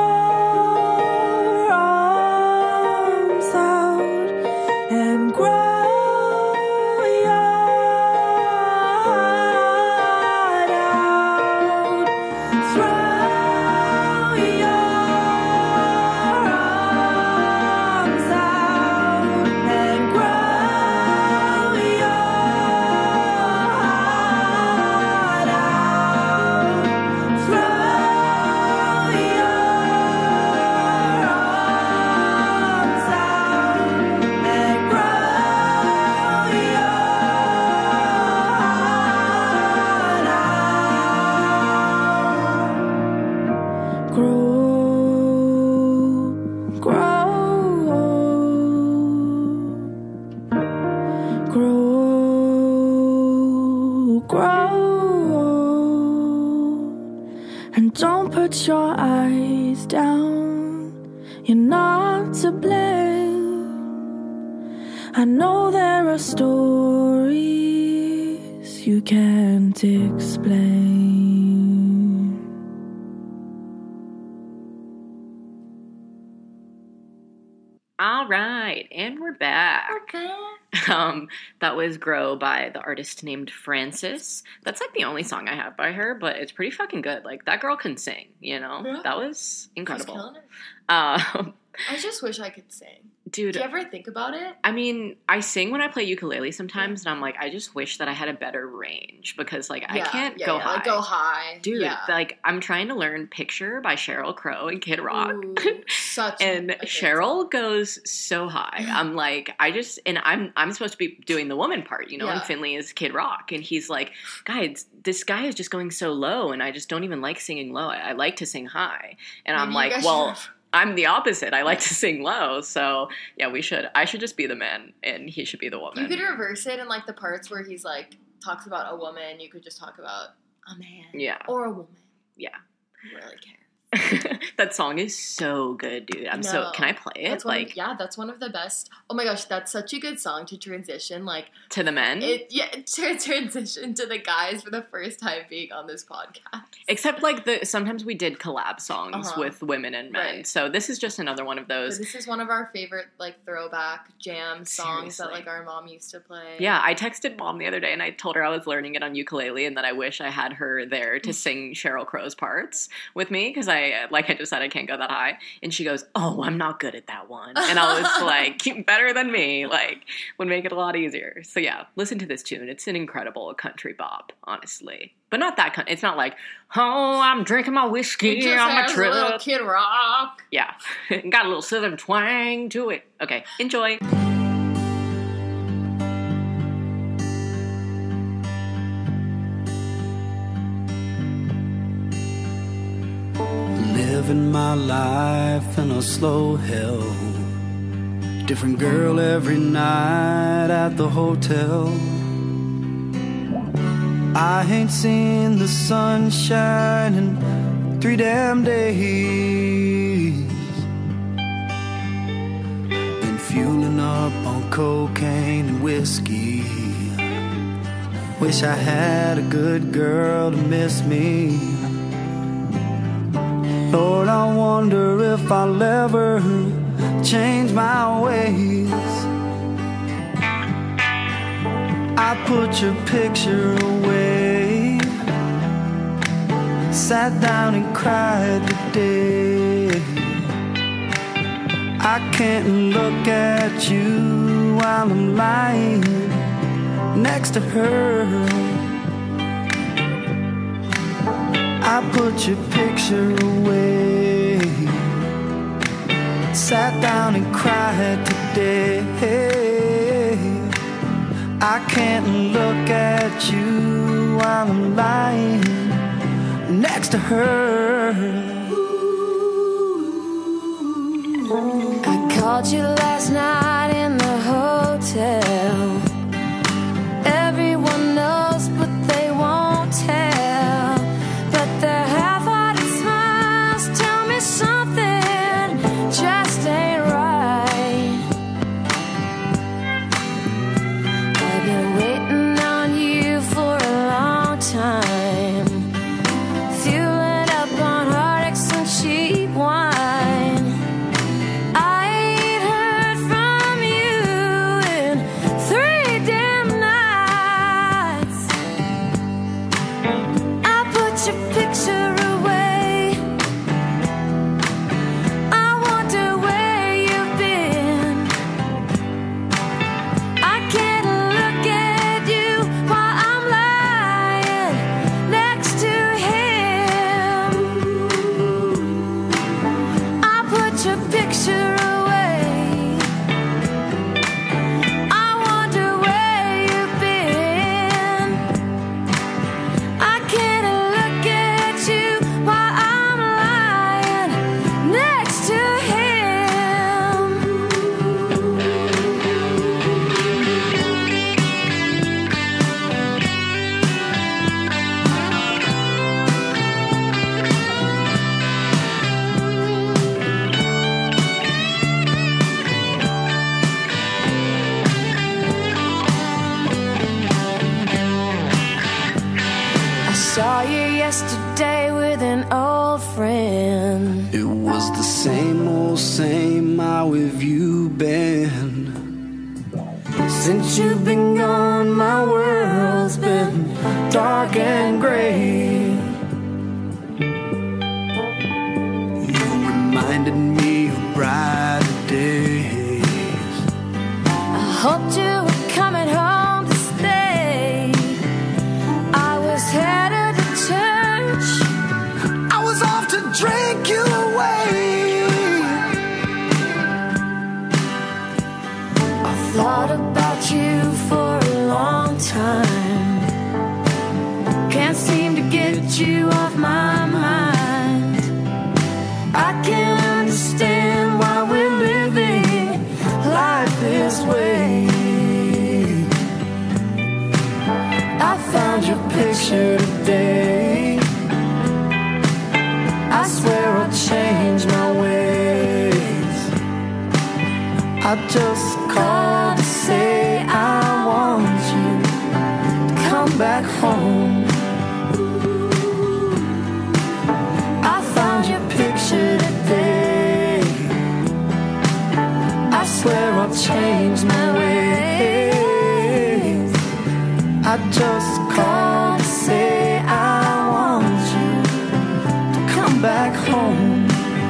your arms out and grow your heart out. Throw your arms out and grow your heart out. Throw your arms out and grow your heart out. Grow, grow, grow, grow. And don't put your eyes down, you're not to blame. I know there are stories you can't explain. All right, and we're back. Okay. Um, that was Grow by the artist named Francis. That's like the only song I have by her, but it's pretty fucking good. Like, that girl can sing, you know? Yeah. That was She's incredible. killing it. Um, I just wish I could sing. dude, Do you ever think about it? I mean, I sing when I play ukulele sometimes, and I'm like, I just wish that I had a better range because, like, I Yeah, can't yeah, go yeah, high. Like go high. Dude, yeah. like, I'm trying to learn Picture by Sheryl Crow and Kid Rock. Ooh, such And a good Cheryl goes so high. I'm like, I just, and I'm I'm supposed to be doing the woman part, you know, and Yeah. Finley is Kid Rock. And he's like, guys, this guy is just going so low, and I just don't even like singing low. I, I like to sing high. And I'm Maybe you like, guys well, should- I'm the opposite. I like to sing low. So yeah, we should. I should just be the man, and he should be the woman. You could reverse it, and like the parts where he's like talks about a woman, you could just talk about a man. Yeah. Or a woman. Yeah. Who really cares? That song is so good, dude. I'm No. so. Can I play it? That's one Like of, yeah, that's one of the best. Oh my gosh, that's such a good song to transition. Like to the men. it, yeah, to transition to the guys for the first time being on this podcast. Except like the sometimes we did collab songs Uh-huh. with women and men. Right. So this is just another one of So those. this is one of our favorite like throwback jam songs that Seriously. like our mom used to play. Yeah, I texted mom the other day and I told her I was learning it on ukulele and that I wish I had her there to sing Sheryl Crow's parts with me because I, like I just said, I can't go that high. And she goes, "Oh, I'm not good at that one." And I was like, "You better than me." Like, would make it a lot easier. So yeah, listen to this tune. It's an incredible country bop, honestly. But not that kind. It's not like, "Oh, I'm drinking my whiskey It just on my has a little trip." Kid Rock. Yeah, got a little southern twang to it. Okay, enjoy. Living my life in a slow hell. Different girl every night at the hotel. I ain't seen the sunshine in three damn days. Been fueling up on cocaine and whiskey. Wish I had a good girl to miss me. Lord, I wonder if I'll ever change my ways. I put your picture away, sat down and cried today. I can't look at you while I'm lying next to her. I put your picture away, sat down and cried today. I can't look at you while I'm lying next to her. I called you last night in the hotel. Everyone knows, but they won't tell. But their half-hearted smiles tell me something just ain't right. I've been waiting on you for a long time, fueling up on heartaches and cheap wine. I ain't heard from you in three damn nights. I put your picture away. I wonder where you've been. I can't look at you while I'm lying next to him. I put your picture away. I wonder where you've been. I can't look at you while I'm lying next to him. I saw you yesterday with an old friend. It was the same old same, how have you been? Since you've been gone, my world's been dark and gray. You reminded me of brighter days. I hoped you were coming home to stay. I was headed to church. I was off to drink you away. I thought about you for picture today. I swear I'll change my ways. I just called to say I want you to come back home. I found your picture today. I swear I'll change my ways. I just called to say I want you to come back home.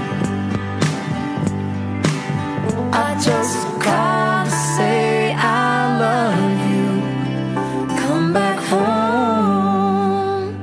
I just called to say I love you. Come back home.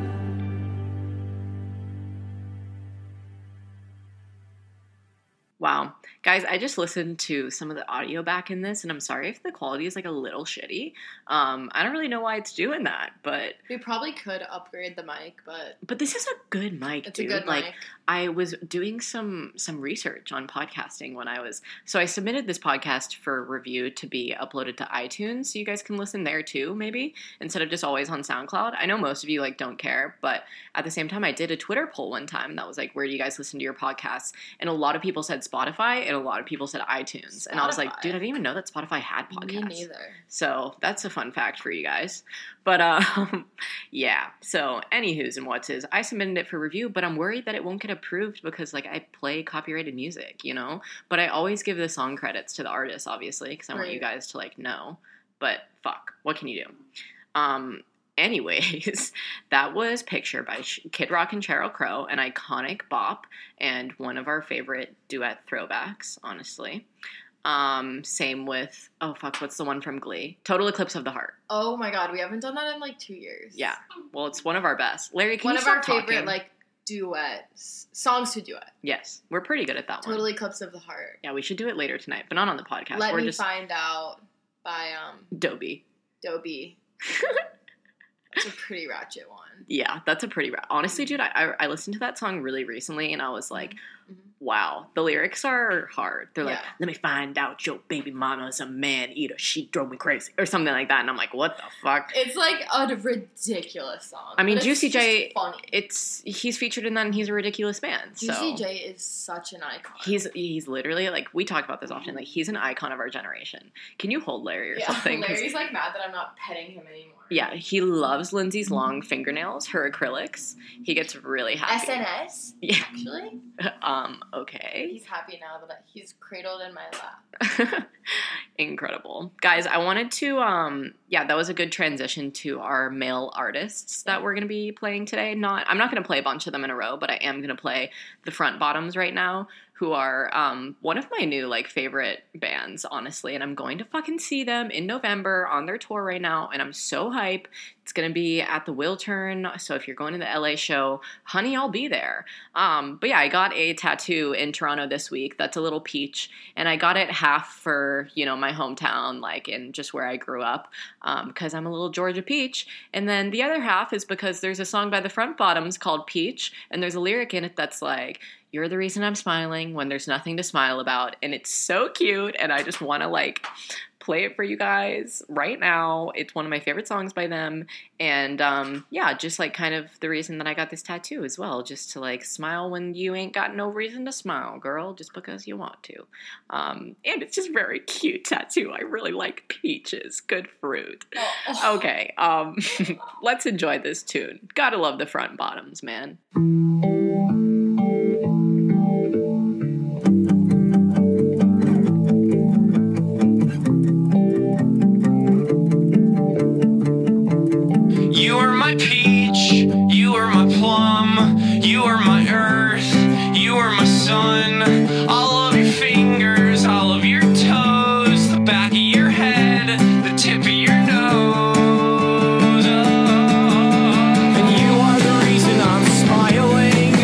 Wow. Guys, I just listened to some of the audio back in this, and I'm sorry if the quality is like a little shitty. Um, I don't really know why it's doing that, but We probably could upgrade the mic, but but this is a good mic, it's dude. a good like mic. I was doing some some research on podcasting when I was so I submitted this podcast for review to be uploaded to iTunes, so you guys can listen there too, maybe instead of just always on SoundCloud. I know most of you like don't care, but at the same time, I did a Twitter poll one time that was like, "Where do you guys listen to your podcasts?" And a lot of people said Spotify, and a lot of people said iTunes, and I was like, Spotify. "Dude, I didn't even know that Spotify had Me podcasts." neither. So that's a fun fact for you guys. But um, yeah. So anywho's and what's is, I submitted it for review, but I'm worried that it won't get approved because like I play copyrighted music, you know. But I always give the song credits to the artist, obviously, because I want Right. you guys to like know. But fuck, what can you do? Um. Anyways, that was Picture by Sh- Kid Rock and Sheryl Crow, an iconic bop and one of our favorite duet throwbacks, honestly. Um, same with, oh fuck, what's the one from Glee? Total Eclipse of the Heart. Oh my god, we haven't done that in like two years. Yeah. Well, it's one of our best. Larry, can One you of stop our talking? favorite like duets, songs to duet. Yes, we're pretty good at that one. Total Eclipse of the Heart. Yeah, we should do it later tonight, but not on the podcast. Let we're Me just Find Out by um Dobie. Dobie. It's a pretty ratchet one. Yeah, that's a pretty. Ra- Honestly, dude, I, I I listened to that song really recently, and I was like, Mhm. wow, the lyrics are hard. They're like, Yeah. let me find out your baby mama's a man eater. She drove me crazy, or something like that. And I'm like, what the fuck? It's like a ridiculous song. I mean, but it's Juicy J- just funny. It's he's featured in that, and he's a ridiculous man. Juicy so J is such an icon. he's he's literally like we talk about this often. Like he's an icon of our generation. Can you hold Larry or yeah, something? 'Cause- Larry's like mad that I'm not petting him anymore. Yeah, he loves Lindsay's long fingernails, her acrylics. He gets really happy. S N S, Yeah. actually. Um, okay. He's happy now that he's cradled in my lap. Incredible. Guys, I wanted to um yeah, that was a good transition to our male artists that we're going to be playing today. Not I'm not going to play a bunch of them in a row, but I am going to play the Front Bottoms right now, who are um one of my new like favorite bands, honestly, and I'm going to fucking see them in November on their tour right now, and I'm so hype. It's going to be at the Wiltern, so if you're going to the L A show, honey, I'll be there. Um, but yeah, I got a tattoo in Toronto this week. That's a little peach, and I got it half for, you know, my hometown, like in just where I grew up, um, because I'm a little Georgia peach. And then the other half is because there's a song by the Front Bottoms called Peach, and there's a lyric in it that's like, you're the reason I'm smiling when there's nothing to smile about. And it's so cute, and I just want to like play it for you guys right now. It's one of my favorite songs by them. And um, yeah, just like kind of the reason that I got this tattoo as well, just to like smile when you ain't got no reason to smile, girl, just because you want to. Um, and it's just very cute tattoo. I really like peaches. Good fruit. Oh. Okay, um, let's enjoy this tune. Gotta love the Front Bottoms, man. You are my peach, you are my plum, you are my earth, you are my sun. All of your fingers, all of your toes, the back of your head, the tip of your nose. Oh. And you are the reason I'm smiling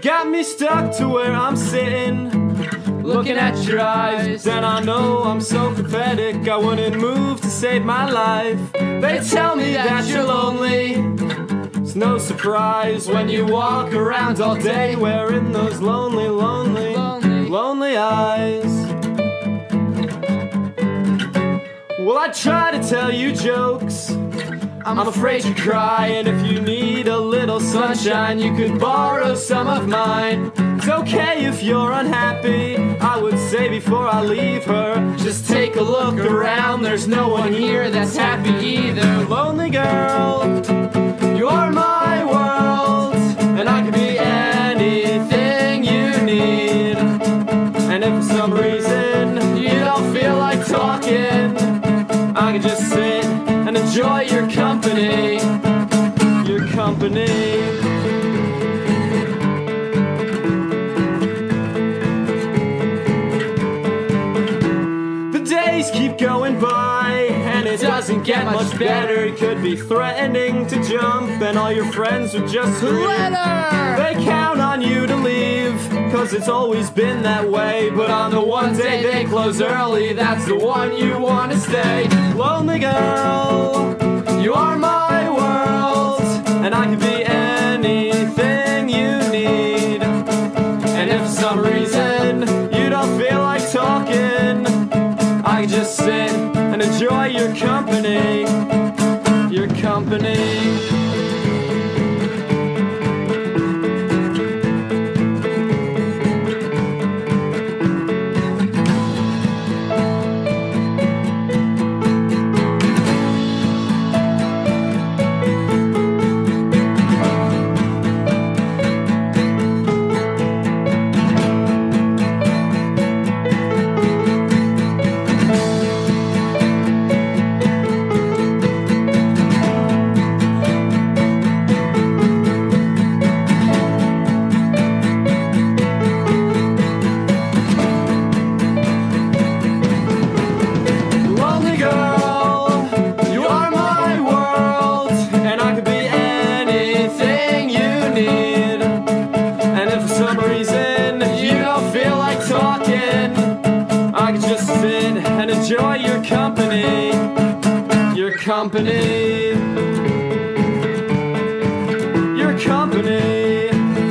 got me stuck to where I'm sitting, looking at your eyes. And I know I'm so pathetic, I wouldn't move to save my life. They tell me that you're lonely. It's no surprise when you walk around all day wearing those lonely, lonely, lonely, lonely eyes. Well, I try to tell you jokes, I'm afraid to cry. And if you need a little sunshine, you could borrow some of mine. It's okay if you're unhappy, I would say before I leave her, just take a look around, there's no one here that's happy either. Lonely girl, you're my world, and I could be anything you need. And if for some reason you don't feel like talking, I could just sit and enjoy your company, your company. The days keep going by, and it doesn't get much better. It could be threatening to jump, and all your friends are just letter. They count on you to leave, cause it's always been that way. But on the one day they close early, that's the one you want to stay. Lonely girl, you are my world, and I can be anything you need. And if for some reason you don't feel like talking, I can just sit and enjoy your company, your company. Enjoy your company, your company, your company.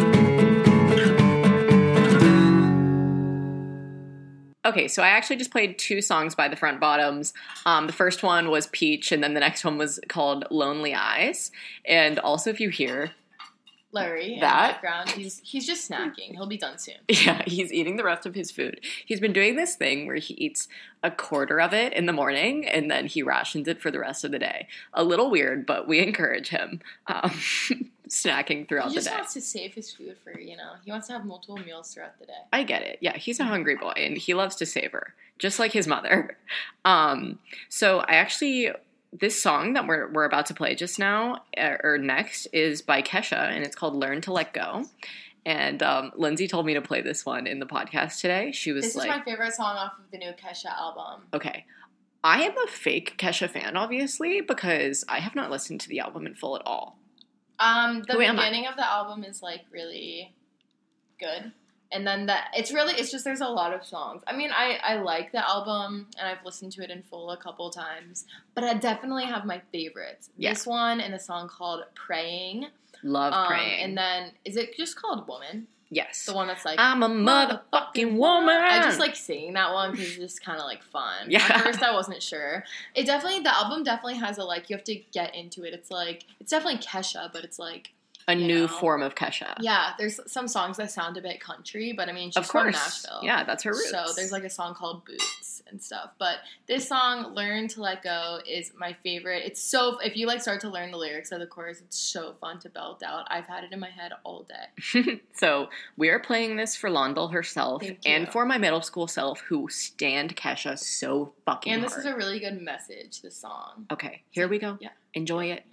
Okay, so I actually just played two songs by the Front Bottoms. Um, the first one was Peach, and then the next one was called Lonely Eyes. And also, if you hear Larry in the that background, he's he's just snacking. He'll be done soon. Yeah, he's eating the rest of his food. He's been doing this thing where he eats a quarter of it in the morning and then he rations it for the rest of the day. A little weird, but we encourage him um, snacking throughout He the just day. wants to save his food for, you know, he wants to have multiple meals throughout the day. I get it. Yeah, he's a hungry boy and he loves to savor, just like his mother. Um, so I actually... This song that we're we're about to play just now, or next, is by Kesha, and it's called Learn to Let Go. And um, Lindsay told me to play this one in the podcast today. She was This like... is my favorite song off of the new Kesha album. Okay. I am a fake Kesha fan, obviously, because I have not listened to the album in full at all. Um, the Who am I? beginning of the album is, like, really good. And then that, it's really, it's just, there's a lot of songs. I mean, I, I like the album, and I've listened to it in full a couple times, but I definitely have my favorites. Yeah. This one and a song called Praying. Love Um, Praying. And then, is it just called Woman? Yes. The one that's like, I'm a motherfucking woman. I just like singing that one because it's just kind of like fun. Yeah. At first I wasn't sure. It definitely, the album definitely has a like, you have to get into it. It's like, it's definitely Kesha, but it's like, a you new know. form of Kesha. Yeah, there's some songs that sound a bit country, but I mean, she's Of from course. Nashville. Yeah, that's her roots. So there's like a song called Boots and stuff. But this song, Learn to Let Go, is my favorite. It's so, if you like start to learn the lyrics of the chorus, it's so fun to belt out. I've had it in my head all day. So we are playing this for Londell herself Thank you. and for my middle school self who stand Kesha so fucking And this hard. is a really good message, this song. Okay, here we go. Yeah. Enjoy it.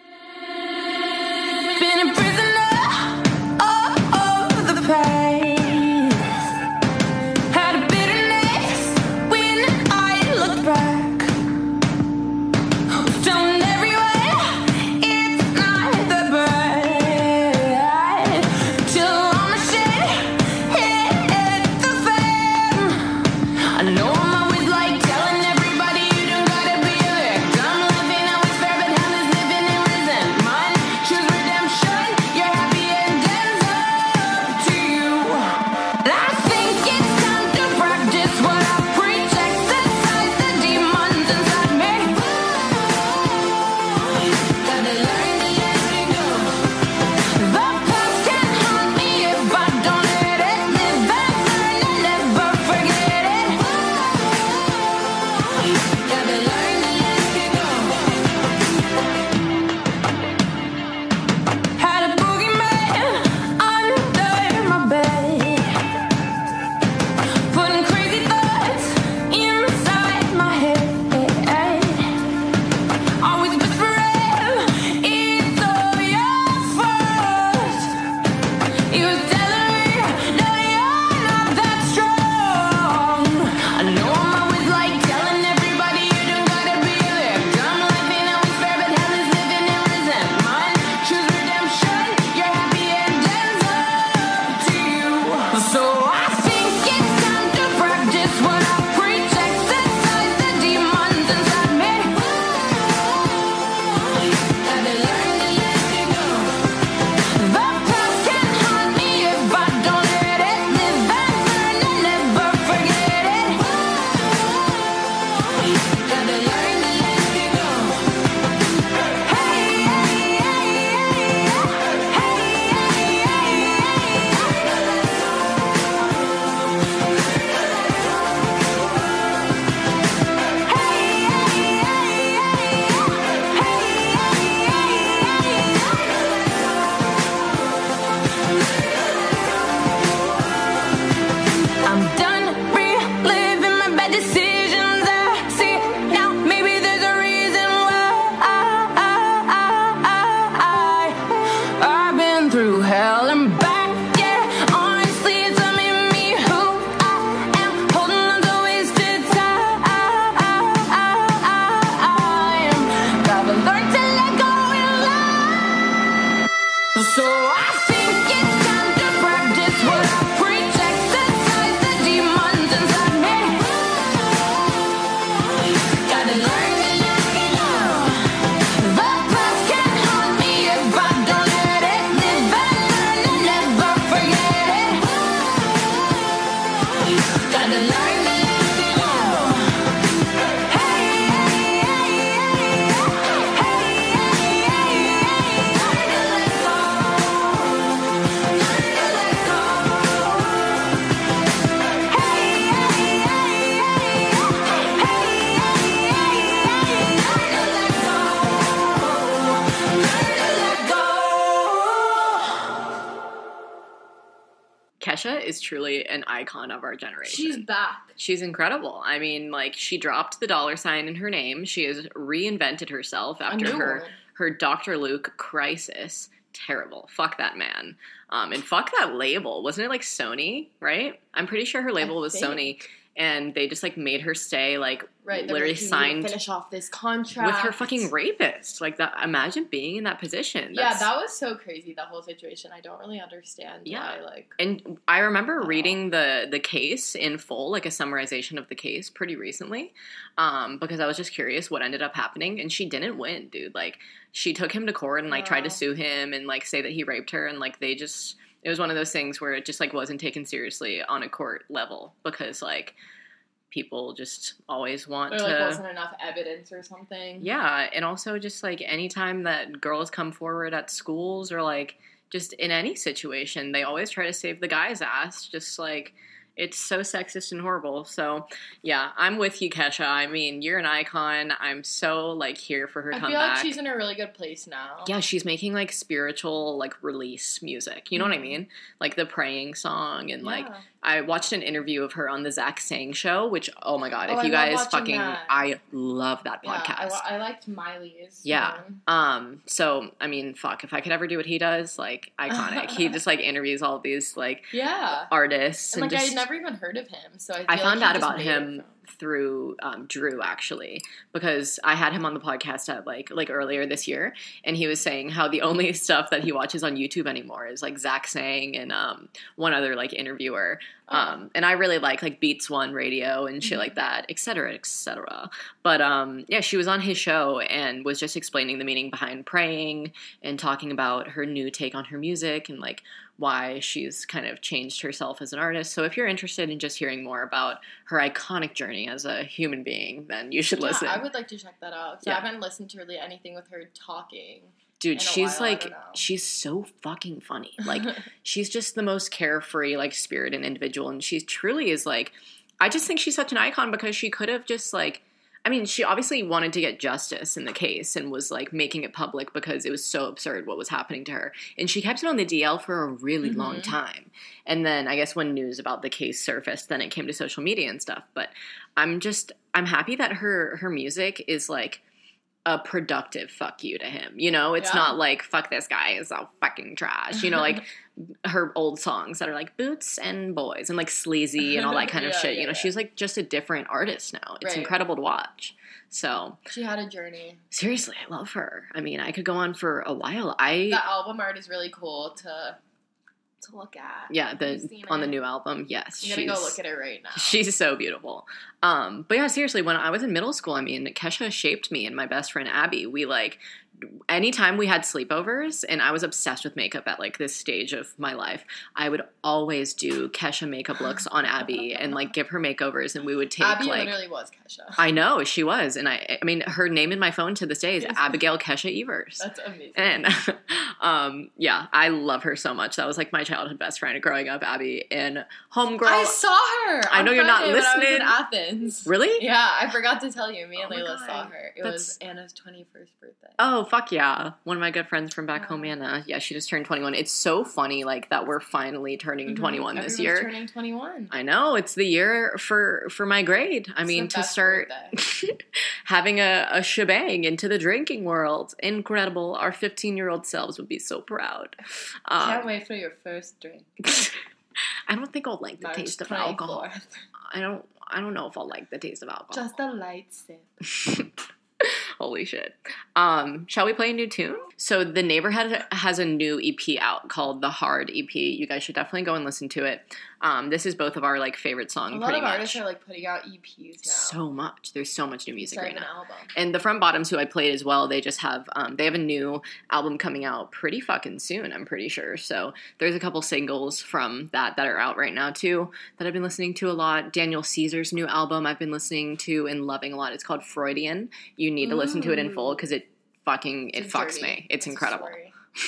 Been a prisoner of the past. Had a bitterness when I look back. Done everywhere, it's not that bad. Till all my Kesha is truly an icon of our generation. She's back. She's incredible. I mean, like, she dropped the dollar sign in her name. She has reinvented herself after her, her Doctor Luke crisis. Terrible. Fuck that man. Um, and fuck that label. Wasn't it like Sony, right? I'm pretty sure her label I was think. Sony. And they just, like, made her stay, like, Right, they're literally like, you need to signed finish off this contract with her fucking rapist. Like, that. Imagine being in that position. Yeah, That's, that was so crazy, that whole situation. I don't really understand Yeah. why, like... And I remember Wow. reading the the case in full, like a summarization of the case pretty recently, um, because I was just curious what ended up happening. And she didn't win, dude. Like, she took him to court and, like, tried to Wow. sue him and, like, say that he raped her. And, like, they just... It was one of those things where it just, like, wasn't taken seriously on a court level because, like... people just always want Or, to... like, wasn't enough evidence or something. Yeah, and also just, like, anytime that girls come forward at schools or, like, just in any situation, they always try to save the guy's ass. Just, like, it's so sexist and horrible. So, yeah, I'm with you, Kesha. I mean, you're an icon. I'm so, like, here for her I comeback. feel like she's in a really good place now. Yeah, she's making, like, spiritual, like, release music. You know what I Mhm. mean? Like, the praying song and, like... Yeah. I watched an interview of her on the Zach Sang show, which, oh my god, Oh, if I you love guys watching fucking... that. I love that Yeah, I, podcast. wa- I liked Miley's. Yeah. one. Um, so, I mean, fuck, if I could ever do what he does, like, iconic. He just, like, interviews all of these, like, Yeah. artists. And, And, like, just, I'd never even heard of him, so I feel I like found he out just about made him it from- through um, Drew, actually, because I had him on the podcast at, like, like earlier this year, and he was saying how the only stuff that he watches on YouTube anymore is, like, Zach Sang and um, one other, like, interviewer. Um, and I really like, like, Beats One Radio and shit Mhm. like that, et cetera, et cetera. But, um, yeah, she was on his show and was just explaining the meaning behind praying and talking about her new take on her music and, like, why she's kind of changed herself as an artist. So if you're interested in just hearing more about her iconic journey as a human being, then you should Yeah, listen. I would like to check that out. 'Cause Yeah. I haven't listened to really anything with her talking. Dude, in a she's while, I like, don't know. she's so fucking funny. Like, she's just the most carefree, like, spirit and individual. And she truly is, like, I just think she's such an icon because she could have just, like, I mean, she obviously wanted to get justice in the case and was, like, making it public because it was so absurd what was happening to her. And she kept it on the D L for a really long Mhm. time. And then I guess when news about the case surfaced, then it came to social media and stuff. But I'm just, I'm happy that her, her music is, like, a productive fuck you to him. You know, it's Yeah. not like, fuck this guy is so fucking trash. You know, like her old songs that are like Boots and Boys and like Sleazy and all that kind of Yeah, shit. yeah, you know, yeah. she's like just a different artist now. It's Right. incredible to watch. So She had a journey. seriously, I love her. I mean, I could go on for a while. I The album art is really cool to to look at. yeah, Have the you seen on the it? new album, yes, I'm gonna she's go look at it right now. she's so beautiful. Um, but yeah, seriously, when I was in middle school, I mean, Kesha shaped me and my best friend Abby. We like anytime we had sleepovers, and I was obsessed with makeup at like this stage of my life, I would always do Kesha makeup looks on Abby and like give her makeovers, and we would take Abby like literally was Kesha. I know she was, and I I mean her name in my phone to this day is Yes. Abigail Kesha Evers. That's amazing. And um, yeah, I love her so much. That was like my childhood best friend growing up, Abby. And homegirl, I saw her. I on know you're not Friday when I was listening. in Athens. really? Yeah, I forgot to tell you. Me and Oh my Layla God. saw her. It That's- was Anna's twenty-first birthday. Oh, fuck yeah. One of my good friends from back Wow. home, Anna. Yeah, she just turned twenty-one. It's so funny, like, that we're finally turning Mhm. twenty-one this Everyone's year. turning twenty-one. I know. It's the year for, for my grade. I It's mean, the to best start birthday. having a, a shebang into the drinking world. Incredible. Our fifteen-year-old selves would be so proud. Can't Um, wait for your first drink. I don't think I'll like the March taste of alcohol. twenty-fourth. I don't I don't know if I'll like the taste of alcohol. Just a light sip. Holy shit. Um, shall we play a new tune? So The Neighborhood has a new E P out called The Hard E P. You guys should definitely go and listen to it. Um, this is both of our like favorite songs. A lot pretty of much. artists are like putting out E Ps now. So much. There's so much new music instead right of an now. album. And the Front Bottoms, who I played as well, they just have um, they have a new album coming out pretty fucking soon, I'm pretty sure. So there's a couple singles from that that are out right now too that I've been listening to a lot. Daniel Caesar's new album I've been listening to and loving a lot. It's called Freudian. You need to listen to it in full because it fucking it It's fucks dirty. me. It's a incredible. story.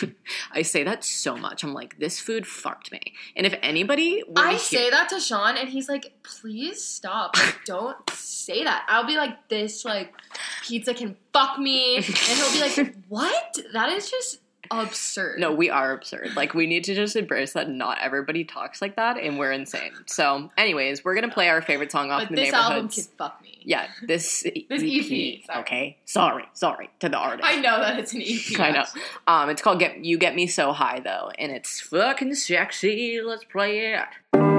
I say that so much. I'm like, this food fucked me. And if anybody were I to say hear- that to Sean, and he's like, "Please stop! Like, don't say that." I'll be like, "This like pizza can fuck me," and he'll be like, "What? That is just absurd. No, we are absurd. Like, we need to just embrace that not everybody talks like that, and we're insane. So, anyways, we're going to play our favorite song off but the this neighborhoods. album can fuck me. Yeah, this This E P. E P, sorry. Okay, sorry, sorry to the artist. I know that it's an E P. I know. Um, it's called "Get You Get Me So High" though, and it's fucking sexy. Let's play it.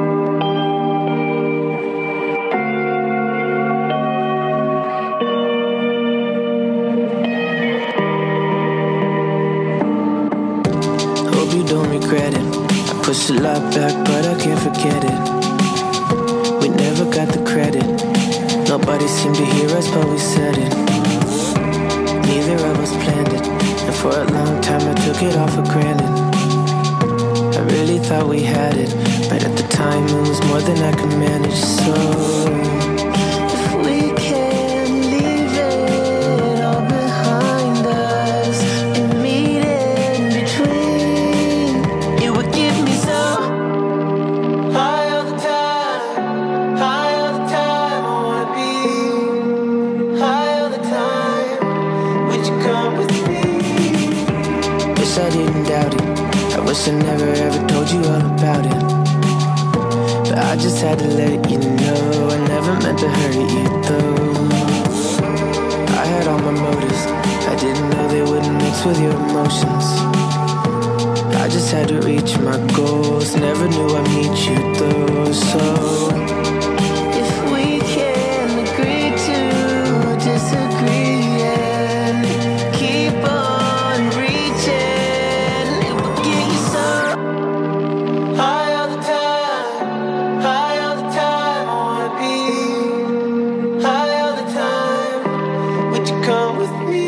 Hope you don't regret it. I push a lot back, but I can't forget it. We never got the credit. Nobody seemed to hear us, but we said it. Neither of us planned it, and for a long time I took it all for granted. I really thought we had it, but at the time it was more than I could manage. So if we can leave it all behind us and meet in between, it would give me so high all the time, high all the time. I wanna be high all the time. Would you come with me? Wish I didn't doubt it. I wish I never ever told you all about it. But I just had to let you know I never meant to hurt you though. I had all my motives, I didn't know they wouldn't mix with your emotions. I just had to reach my goals, never knew I'd meet you though. So if we can agree to disagree and keep on reaching, it will get you so high all the time, high all the time. I wanna be high all the time. Would you come with me?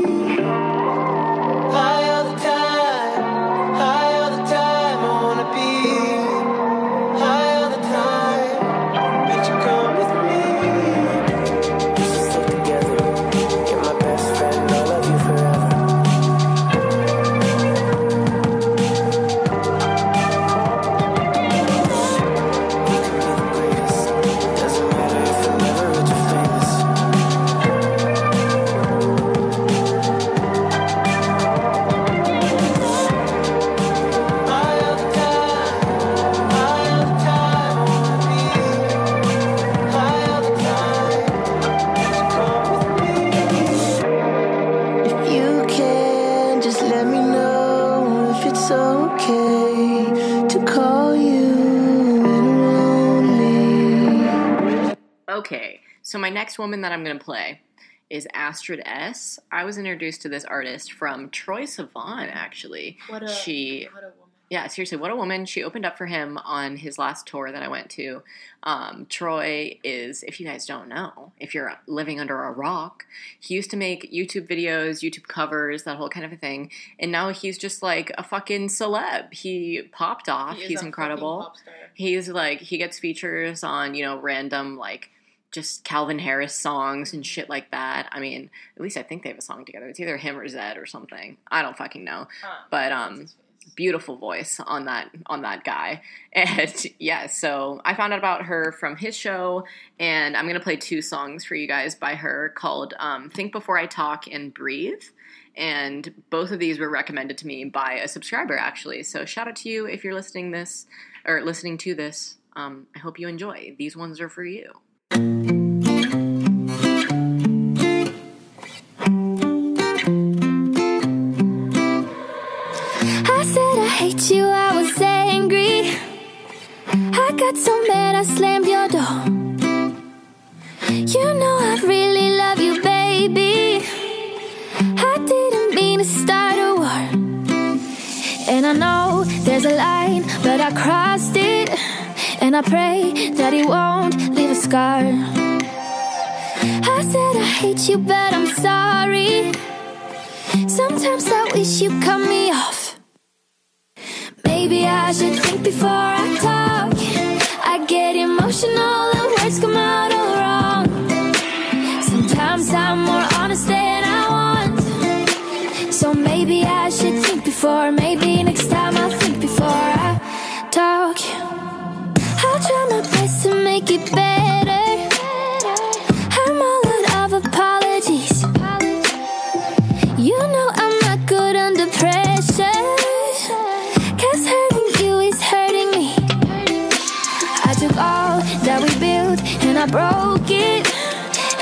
High all the time, high all the time. I wanna be high all the time. Would you come with me? Let's just stick together. You're my best friend. I love you forever. We can be the greatest. Doesn't matter if we're never rich or famous. High all the time, high all the time. I wanna be high all the time. Would you come with me? If you can, just let me know if it's okay to call you when I'm lonely. Okay, so my next woman that I'm going to play is Astrid S. I was introduced to this artist from Troye Sivan, actually. What a she, what a woman. yeah, seriously, what a woman. She opened up for him on his last tour that I went to. Um, Troy is, if you guys don't know, if you're living under a rock, he used to make YouTube videos, YouTube covers, that whole kind of a thing, and now he's just like a fucking celeb. He popped off. He is He's a incredible. fucking pop star. He's like, he gets features on, you know, random, like, just Calvin Harris songs and shit like that. I mean, at least I think they have a song together. It's either him or Zed or something. I don't fucking know. Huh. But, um, beautiful voice on that, on that guy. And, yeah, so I found out about her from his show, and I'm going to play two songs for you guys by her called, um, Think Before I Talk and Breathe. And both of these were recommended to me by a subscriber, actually. So shout out to you if you're listening this, or listening to this. Um, I hope you enjoy. These ones are for you. I said I hate you, I was angry. I got so mad I slammed your door. You know I really love you, baby. I didn't mean to start a war. And I know there's a line, but I crossed it. And I pray that it won't leave a scar. I said I hate you, but I'm sorry. Sometimes I wish you cut me off. Maybe I should think before I talk. I get emotional, the words come out all wrong. Sometimes I'm more honest than I want. So maybe I should think before. Maybe next time I'll think before I talk. I'll try my best to make it better. I'm all out of apologies. You know I'm not good under pressure.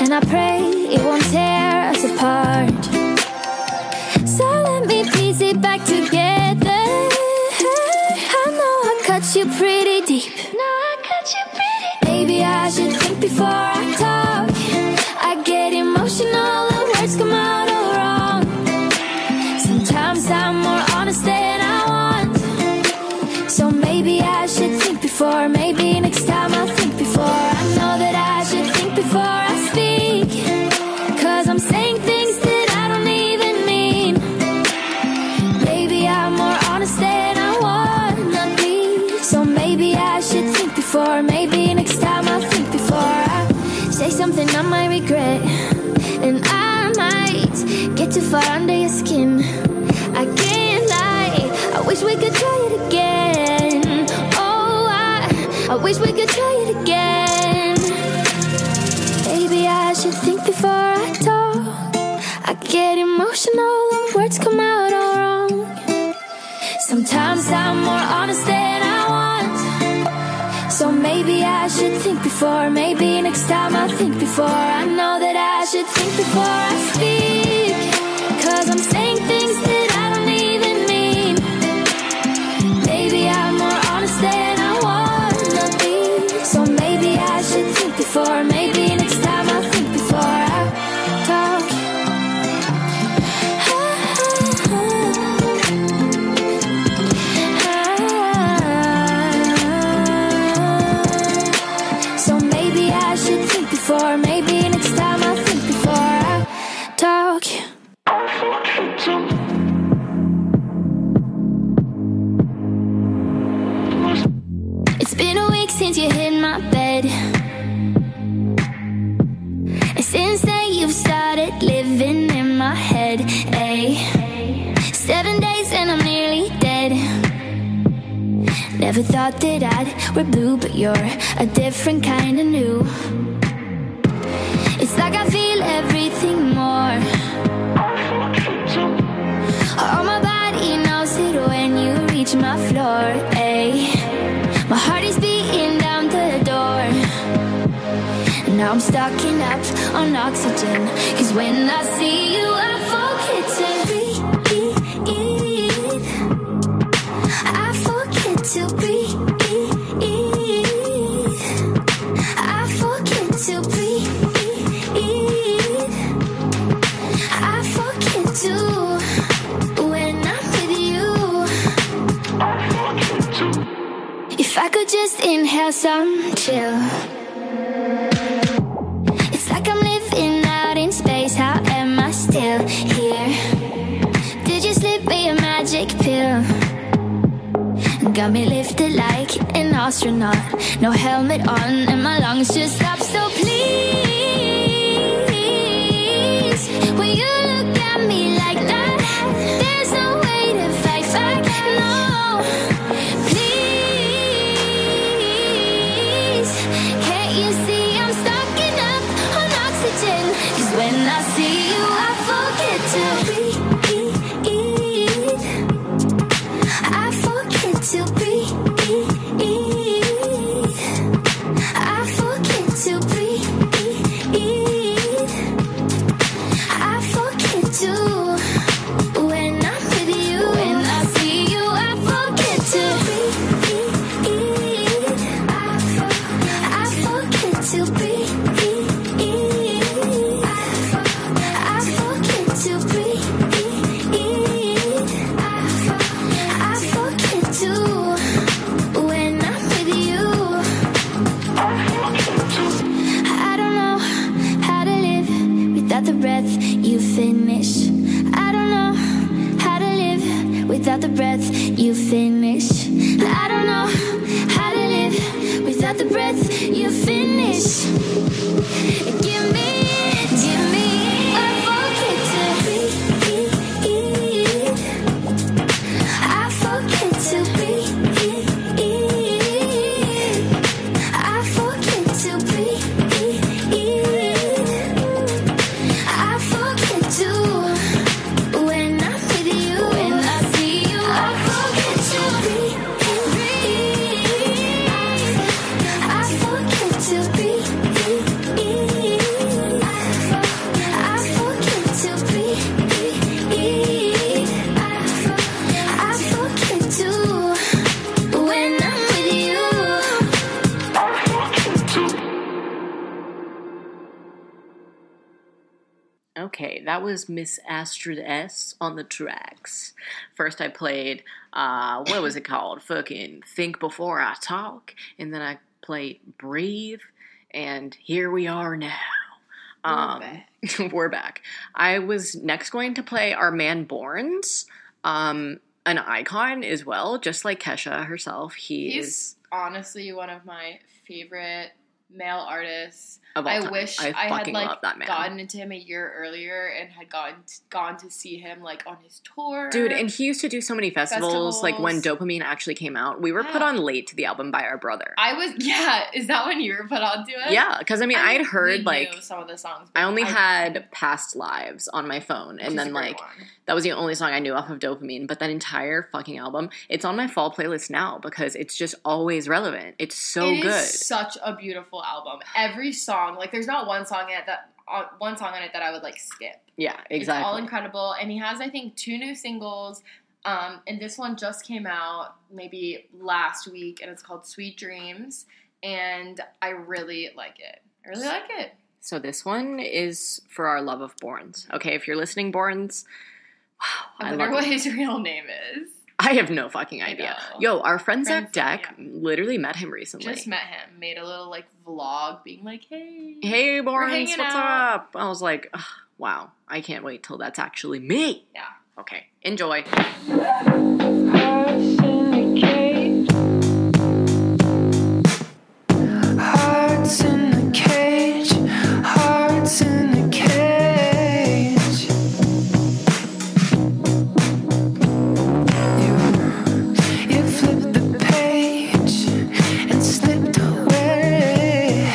and I pray it won't tear us apart. So let me piece it back together. I know I cut you pretty deep. No, I cut you pretty deep. Maybe I should think before I talk. I get emotional, the words come out all wrong. Sometimes I'm more honest than I want. So maybe I should think before. Maybe next time I'll think before. I know that I should think before I speak, 'cause I'm saying things that I don't even mean. Maybe I'm more honest than I wanna be. So maybe I should think before. Maybe next time I'll think before I say something I might regret. And I might get too far under your skin. I can't lie, I wish we could try it again. Oh, I, I wish we could try it again. Maybe I should think before I talk. I get emotional and words come out all wrong. Sometimes I'm more honest than I want. So maybe I should think before. Maybe next time I'll think before. I know that I should think before I speak, 'cause I'm saying things that I don't even mean. Maybe I'm more honest than I wanna be. So maybe I should think before. Maybe next time I'll think before I talk. So maybe I should think before. Maybe next time I'll think before I talk. It's been a week since you hit my bed, and since then you've started living in my head. Ay. Seven days and I'm nearly dead. Never thought that I'd wear blue, but you're a different kind of new. It's like I feel everything more. Oh, my body knows it when you reach my floor. Ay. My heart is beating down the door. Now I'm stocking up on oxygen, 'cause when I see you I forget to breathe. I forget to breathe. I forget to breathe. I forget to when I'm with you. If I could just inhale some chill. It's like I'm living out in space. How am I still here? Did you slip me a magic pill? Got me lifted like an astronaut. No helmet on and my lungs just stop. So please, when you look at me like that, there's no way to fight back. No, please, can't you see I'm stocking up on oxygen? 'Cause when I see you I forget to breathe. I forget to breathe. I forget to breathe. I forget to when I'm with you. When I see you I forget to breathe. I forget to breathe. I forget to breathe. I forget to when I'm with you. I don't know how to live without the breath you finish. I don't know how to live without the breath you finish. I don't know how to live without the breath you finish. Give me, give me a forget to breathe. I forget to breathe. I forget to breathe. I forget to when I'm with you. When I see you I forget to breathe. I forget to breathe. Okay, that was Miss Astrid S on the tracks. First I played, uh, what was it called? Fucking Think Before I Talk. And then I played Breathe. And here we are now. We're Um, back. we're back. I was next going to play our man Borns, um, an icon as well, just like Kesha herself. He He's is honestly one of my favorite male artists. of all I time. wish I I, had fucking like love that man. gotten into him a year earlier and had gone gone to see him like on his tour. Dude, and he used to do so many festivals, Festivals. like when Dopamine actually came out. We were put Yeah. on late to the album by our brother. I was yeah. Is that when you were put onto it? Yeah, because I mean, I I'd we heard knew like some of the songs. I but only had Past Lives on my phone, which and is then a great like one. that was the only song I knew off of Dopamine. But that entire fucking album, it's on my fall playlist now because it's just always relevant. It's so It is good. such a beautiful album. Every song, like, there's not one song in it that uh, one song on it that I would like skip. Yeah, exactly. It's all incredible, and he has I think two new singles. Um, and this one just came out maybe last week, and it's called Sweet Dreams, and I really like it. I really like it. So this one is for our love of Borns. Okay, if you're listening, Borns, wow, I I, wonder love what it. his real name is. I have no fucking I idea. know. Yo, our friend Zach Friend Deck Zach, literally met him recently. Just met him. Made a little like vlog, being like, "Hey, Hey, Borns, hanging what's out. up? I was like, ugh, wow, I can't wait till that's actually me. Yeah. Okay, enjoy. Hearts in a cage. Hearts in a cage. Hearts in a cage. You, you flipped the page and slipped away.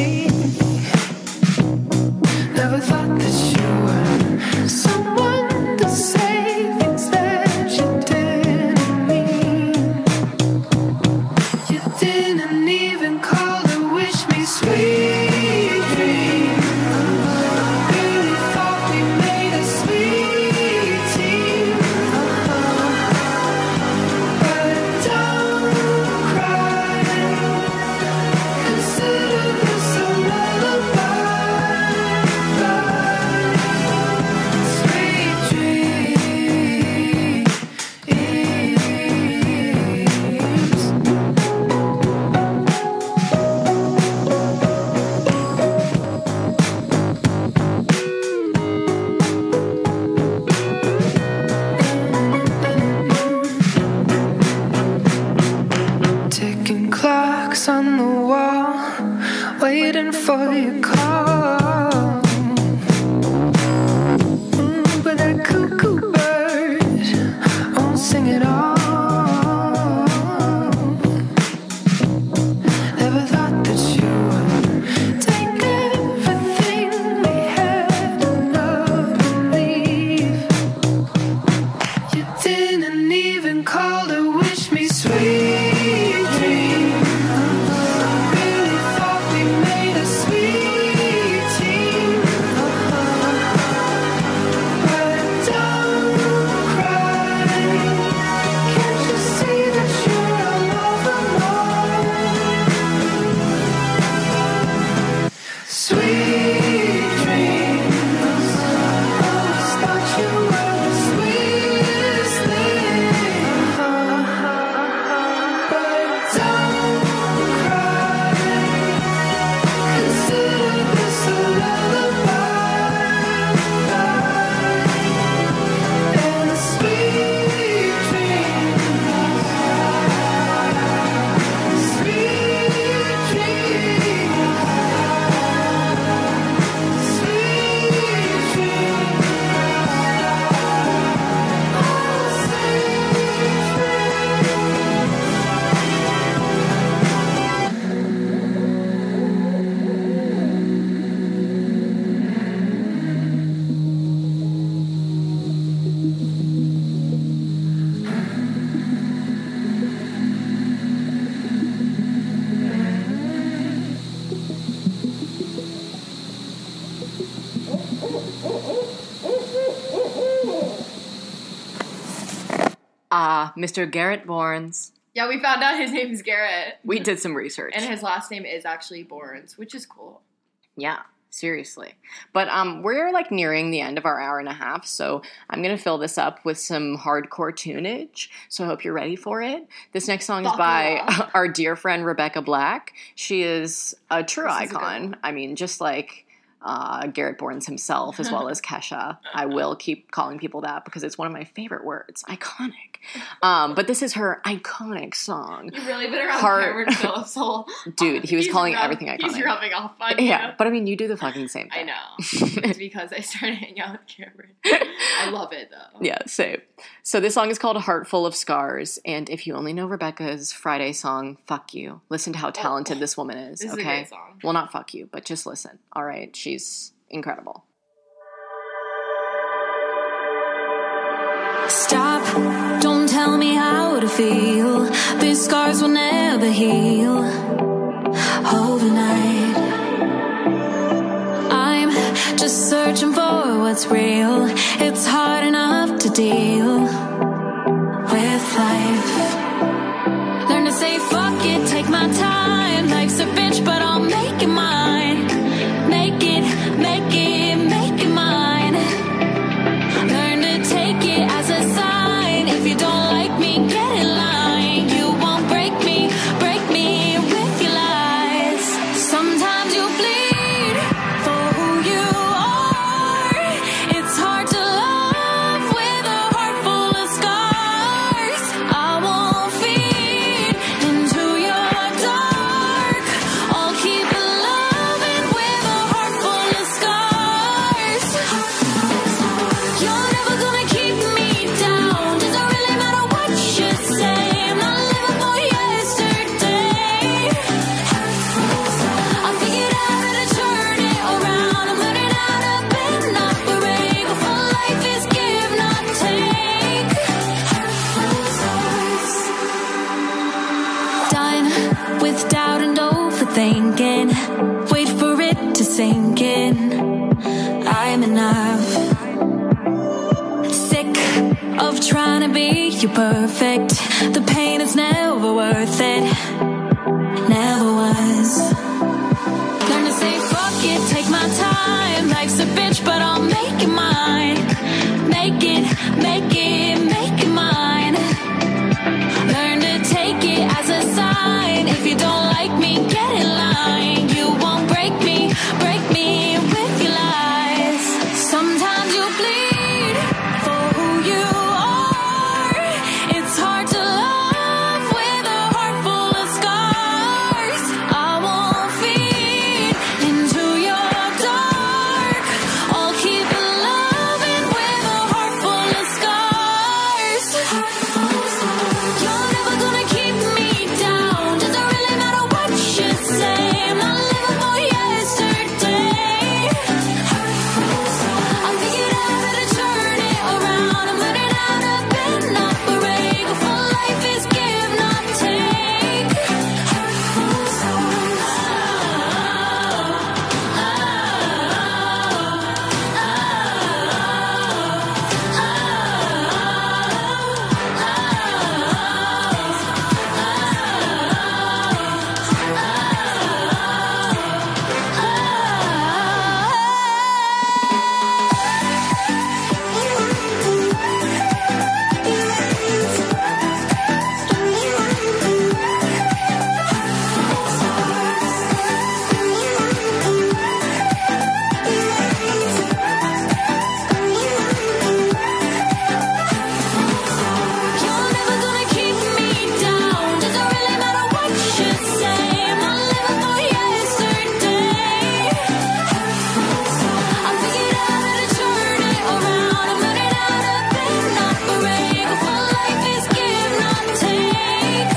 Never thought that you were someone to say things that you didn't mean. You didn't even call to wish me sweet dreams. Really thought we made a sweet team. But don't cry. Consider this a lullaby. Sweet dreams. Ticking clocks on the wall, waiting for your call. Mm, but that cuckoo bird won't sing at all. Never thought that you would take everything we had and love and leave. You didn't even call to wish me sweet dreams. Really thought we made a sweet team. But don't cry. Can't you see that you're a lover more? Sweet dreams. Always thought you were the sweetest thing. But don't cry. Consider this a lullaby. And sweet dreams. Sweet dreams. Sweet dreams. Ah, Mister Garrett Borns. Yeah, we found out his name's Garrett. We did some research. And his last name is actually Borns, which is cool. Yeah. Seriously. But um, we're like nearing the end of our hour and a half, so I'm going to fill this up with some hardcore tunage. So I hope you're ready for it. This next song is Buckle by up. our dear friend Rebecca Black. She is a true This is a good icon. one. I mean, just like uh, Garrett Borns himself, as well as Kesha. I will keep calling people that because it's one of my favorite words. Iconic. Um, but this is her iconic song. You really been around Heart- Cameron Phillips' whole... Dude, he was He's calling rub- everything iconic. He's rubbing off on Yeah, you. but I mean, you do the fucking same I thing. know. It's because I started hanging out with Cameron. I love it, though. Yeah, same. So this song is called Heart Full of Scars, and if you only know Rebecca's Friday song, fuck you. Listen to how talented this woman is, This is a okay? great song. Well, not fuck you, but just listen, all right? She's incredible. Stop, don't tell me how to feel. These scars will never heal overnight. I'm just searching for what's real. It's hard enough to deal with life. Learn to say fuck it, take my time. Life's a bitch, but I'll make it mine. Make it, make it, make it mine. Learn to take it as a sign. If you don't like me, get in line. You won't break me, break me with your lies. Sometimes you bleed for who you are. It's hard to love with a heart full of scars. I won't feed into your dark. I'll keep loving with a heart full of scars. You're never gonna keep me down. Doesn't really matter what you say. I'm not living for yesterday. I figured out how to turn it around. I'm learning how to bend, not break. For life is give, not take. Done with doubt and overthinking. Wait for it to sink in. I'm enough. Sick of trying to be you perfect. The pain is never worth it. Never was. Learn to say fuck it, take my time. Life's a bitch, but I'll make it mine. Make it, make it, make it mine. Learn to take it as a sign. If you don't like me, get in line. You won't break me, break me with your lies. Sometimes you bleed for who you are. It's hard to love with a heart full of scars. I won't feed into your dark. I'll keep loving with a heart full of scars. You're never gonna keep me down. Doesn't really matter what you say. I'm not living for yesterday. I figured out how to turn it around. I'm learning how to bend, not break. For life is give, not take. You're never gonna keep me down. Doesn't really matter what you say. I'm not living for yesterday. I figured out how to turn it around. I'm learning how to bend, not break. For life is give, not take.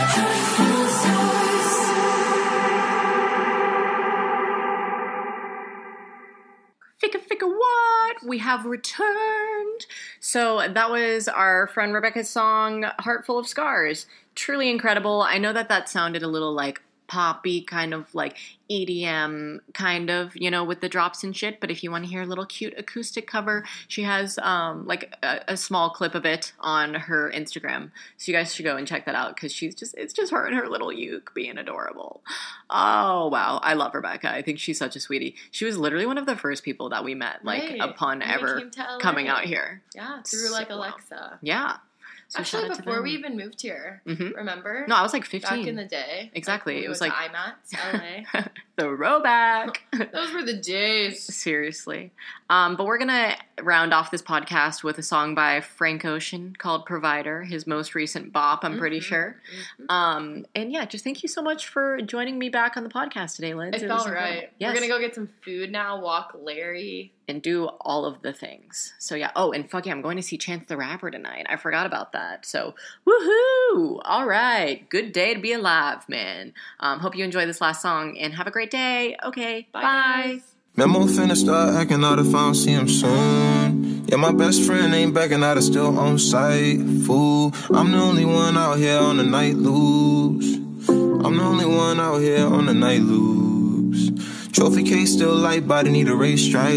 Ficka ficka what? We have returned. So that was our friend Rebecca's song, Heart Full of Scars. Truly incredible. I know that that sounded a little like poppy kind of like E D M kind of, you know, with the drops and shit. But if you want to hear a little cute acoustic cover, she has um, like a, a small clip of it on her Instagram. So you guys should go and check that out because she's just, it's just her and her little uke being adorable. Oh, wow. I love Rebecca. I think she's such a sweetie. She was literally one of the first people that we met, like Right. upon When we ever came to L A. coming out here. Yeah, through like So, wow. Alexa. Yeah. So Actually, shout out to before them. we even moved here, Mhm. remember? No, I was like fifteen. Back in the day. Exactly. Like, It we was went like- to IMAX, L A. Throwback. Those were the days. Seriously. Um, but we're going to round off this podcast with a song by Frank Ocean called Provider, his most recent bop, I'm pretty Mhm. sure. Mhm. Um, and yeah, just thank you so much for joining me back on the podcast today, Liz. It was felt incredible. right. Yes. We're going to go get some food now, walk Larry. And do all of the things. So yeah. Oh, and fuck yeah, I'm going to see Chance the Rapper tonight. I forgot about that. So woohoo! All right. Good day to be alive, man. Um, hope you enjoy this last song and have a great day. Okay. Bye. Bye, guys. Memo finna start acting out if I don't see him soon. Yeah, my best friend ain't backing out, it's still on site. Fool, I'm the only one out here on the night loose. I'm the only one out here on the night loose. Trophy case still light, body need a race stripe.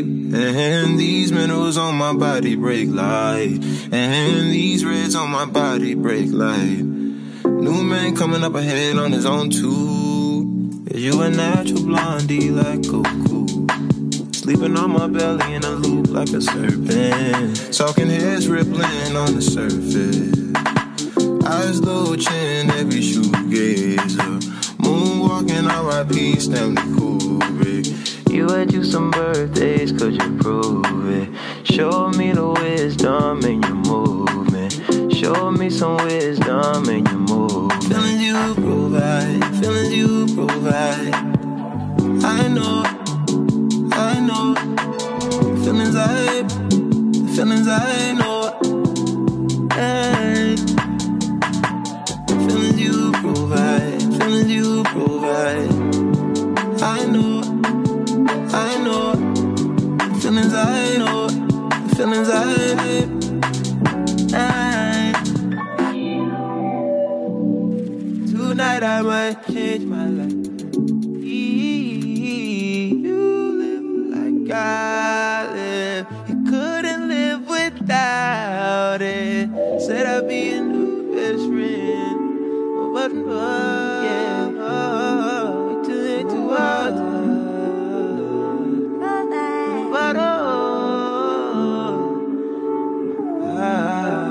And these minerals on my body break light. And these reds on my body break light. New man coming up ahead on his own too. Is you a natural blondie like Goku? Sleeping on my belly in a loop like a serpent. Talking heads rippling on the surface. Eyes low chin, every shoegazer. Moonwalking R I P Stanley Kubrick. You had you some birthdays, could you prove it? Show me the wisdom in your movement. Show me some wisdom in your movement. Feelings you provide, feelings you provide. I know, I know. Feelings I, feelings I know. Hey. Feelings you provide, feelings you provide. I know, I know. Feelings I know, feelings I, I. Tonight I might change my life. You live like I live. You couldn't live without it. Said I'd be a new best friend. But, oh, yeah, oh, to it to all. But, oh, ah,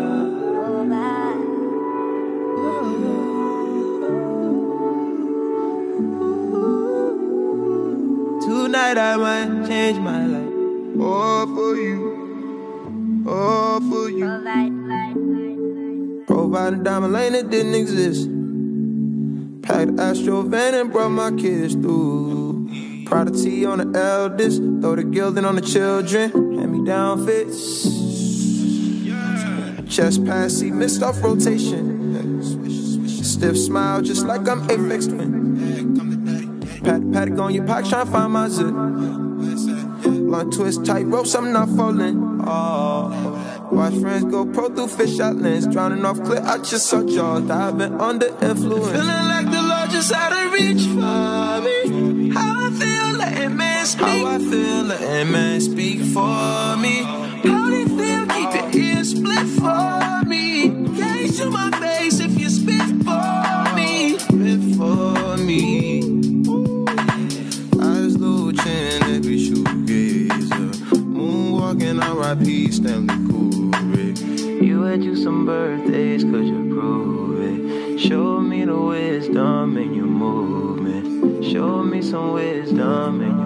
tonight I might change my life. All for you, all for you. Provide a diamond lane that didn't exist. Packed Astro van and brought my kids through. Prodigy on the eldest, throw the gilding on the children. Hand me down fits. Chest pass, see missed off rotation. Stiff smile, just like I'm Aphex Twin. Pat Paddock on your pack, tryna find my zip. Blunt twist, tight ropes, I'm not falling. Oh, watch friends go pro through fish out lens. Drowning off clip, I just saw jaws diving under influence. Feeling like the Lord just out of reach for me. How I feel, letting man speak. How I feel, letting man speak for me. How they feel, keep your ears split for me. Gaze to my face if you spit for me. Spit for me. Eyes low chin, every shoegazer. Moonwalking R I P Stanley Kubrick. You had you some birthdays, could you prove it? Show me the wisdom in your movement. Show me some wisdom in your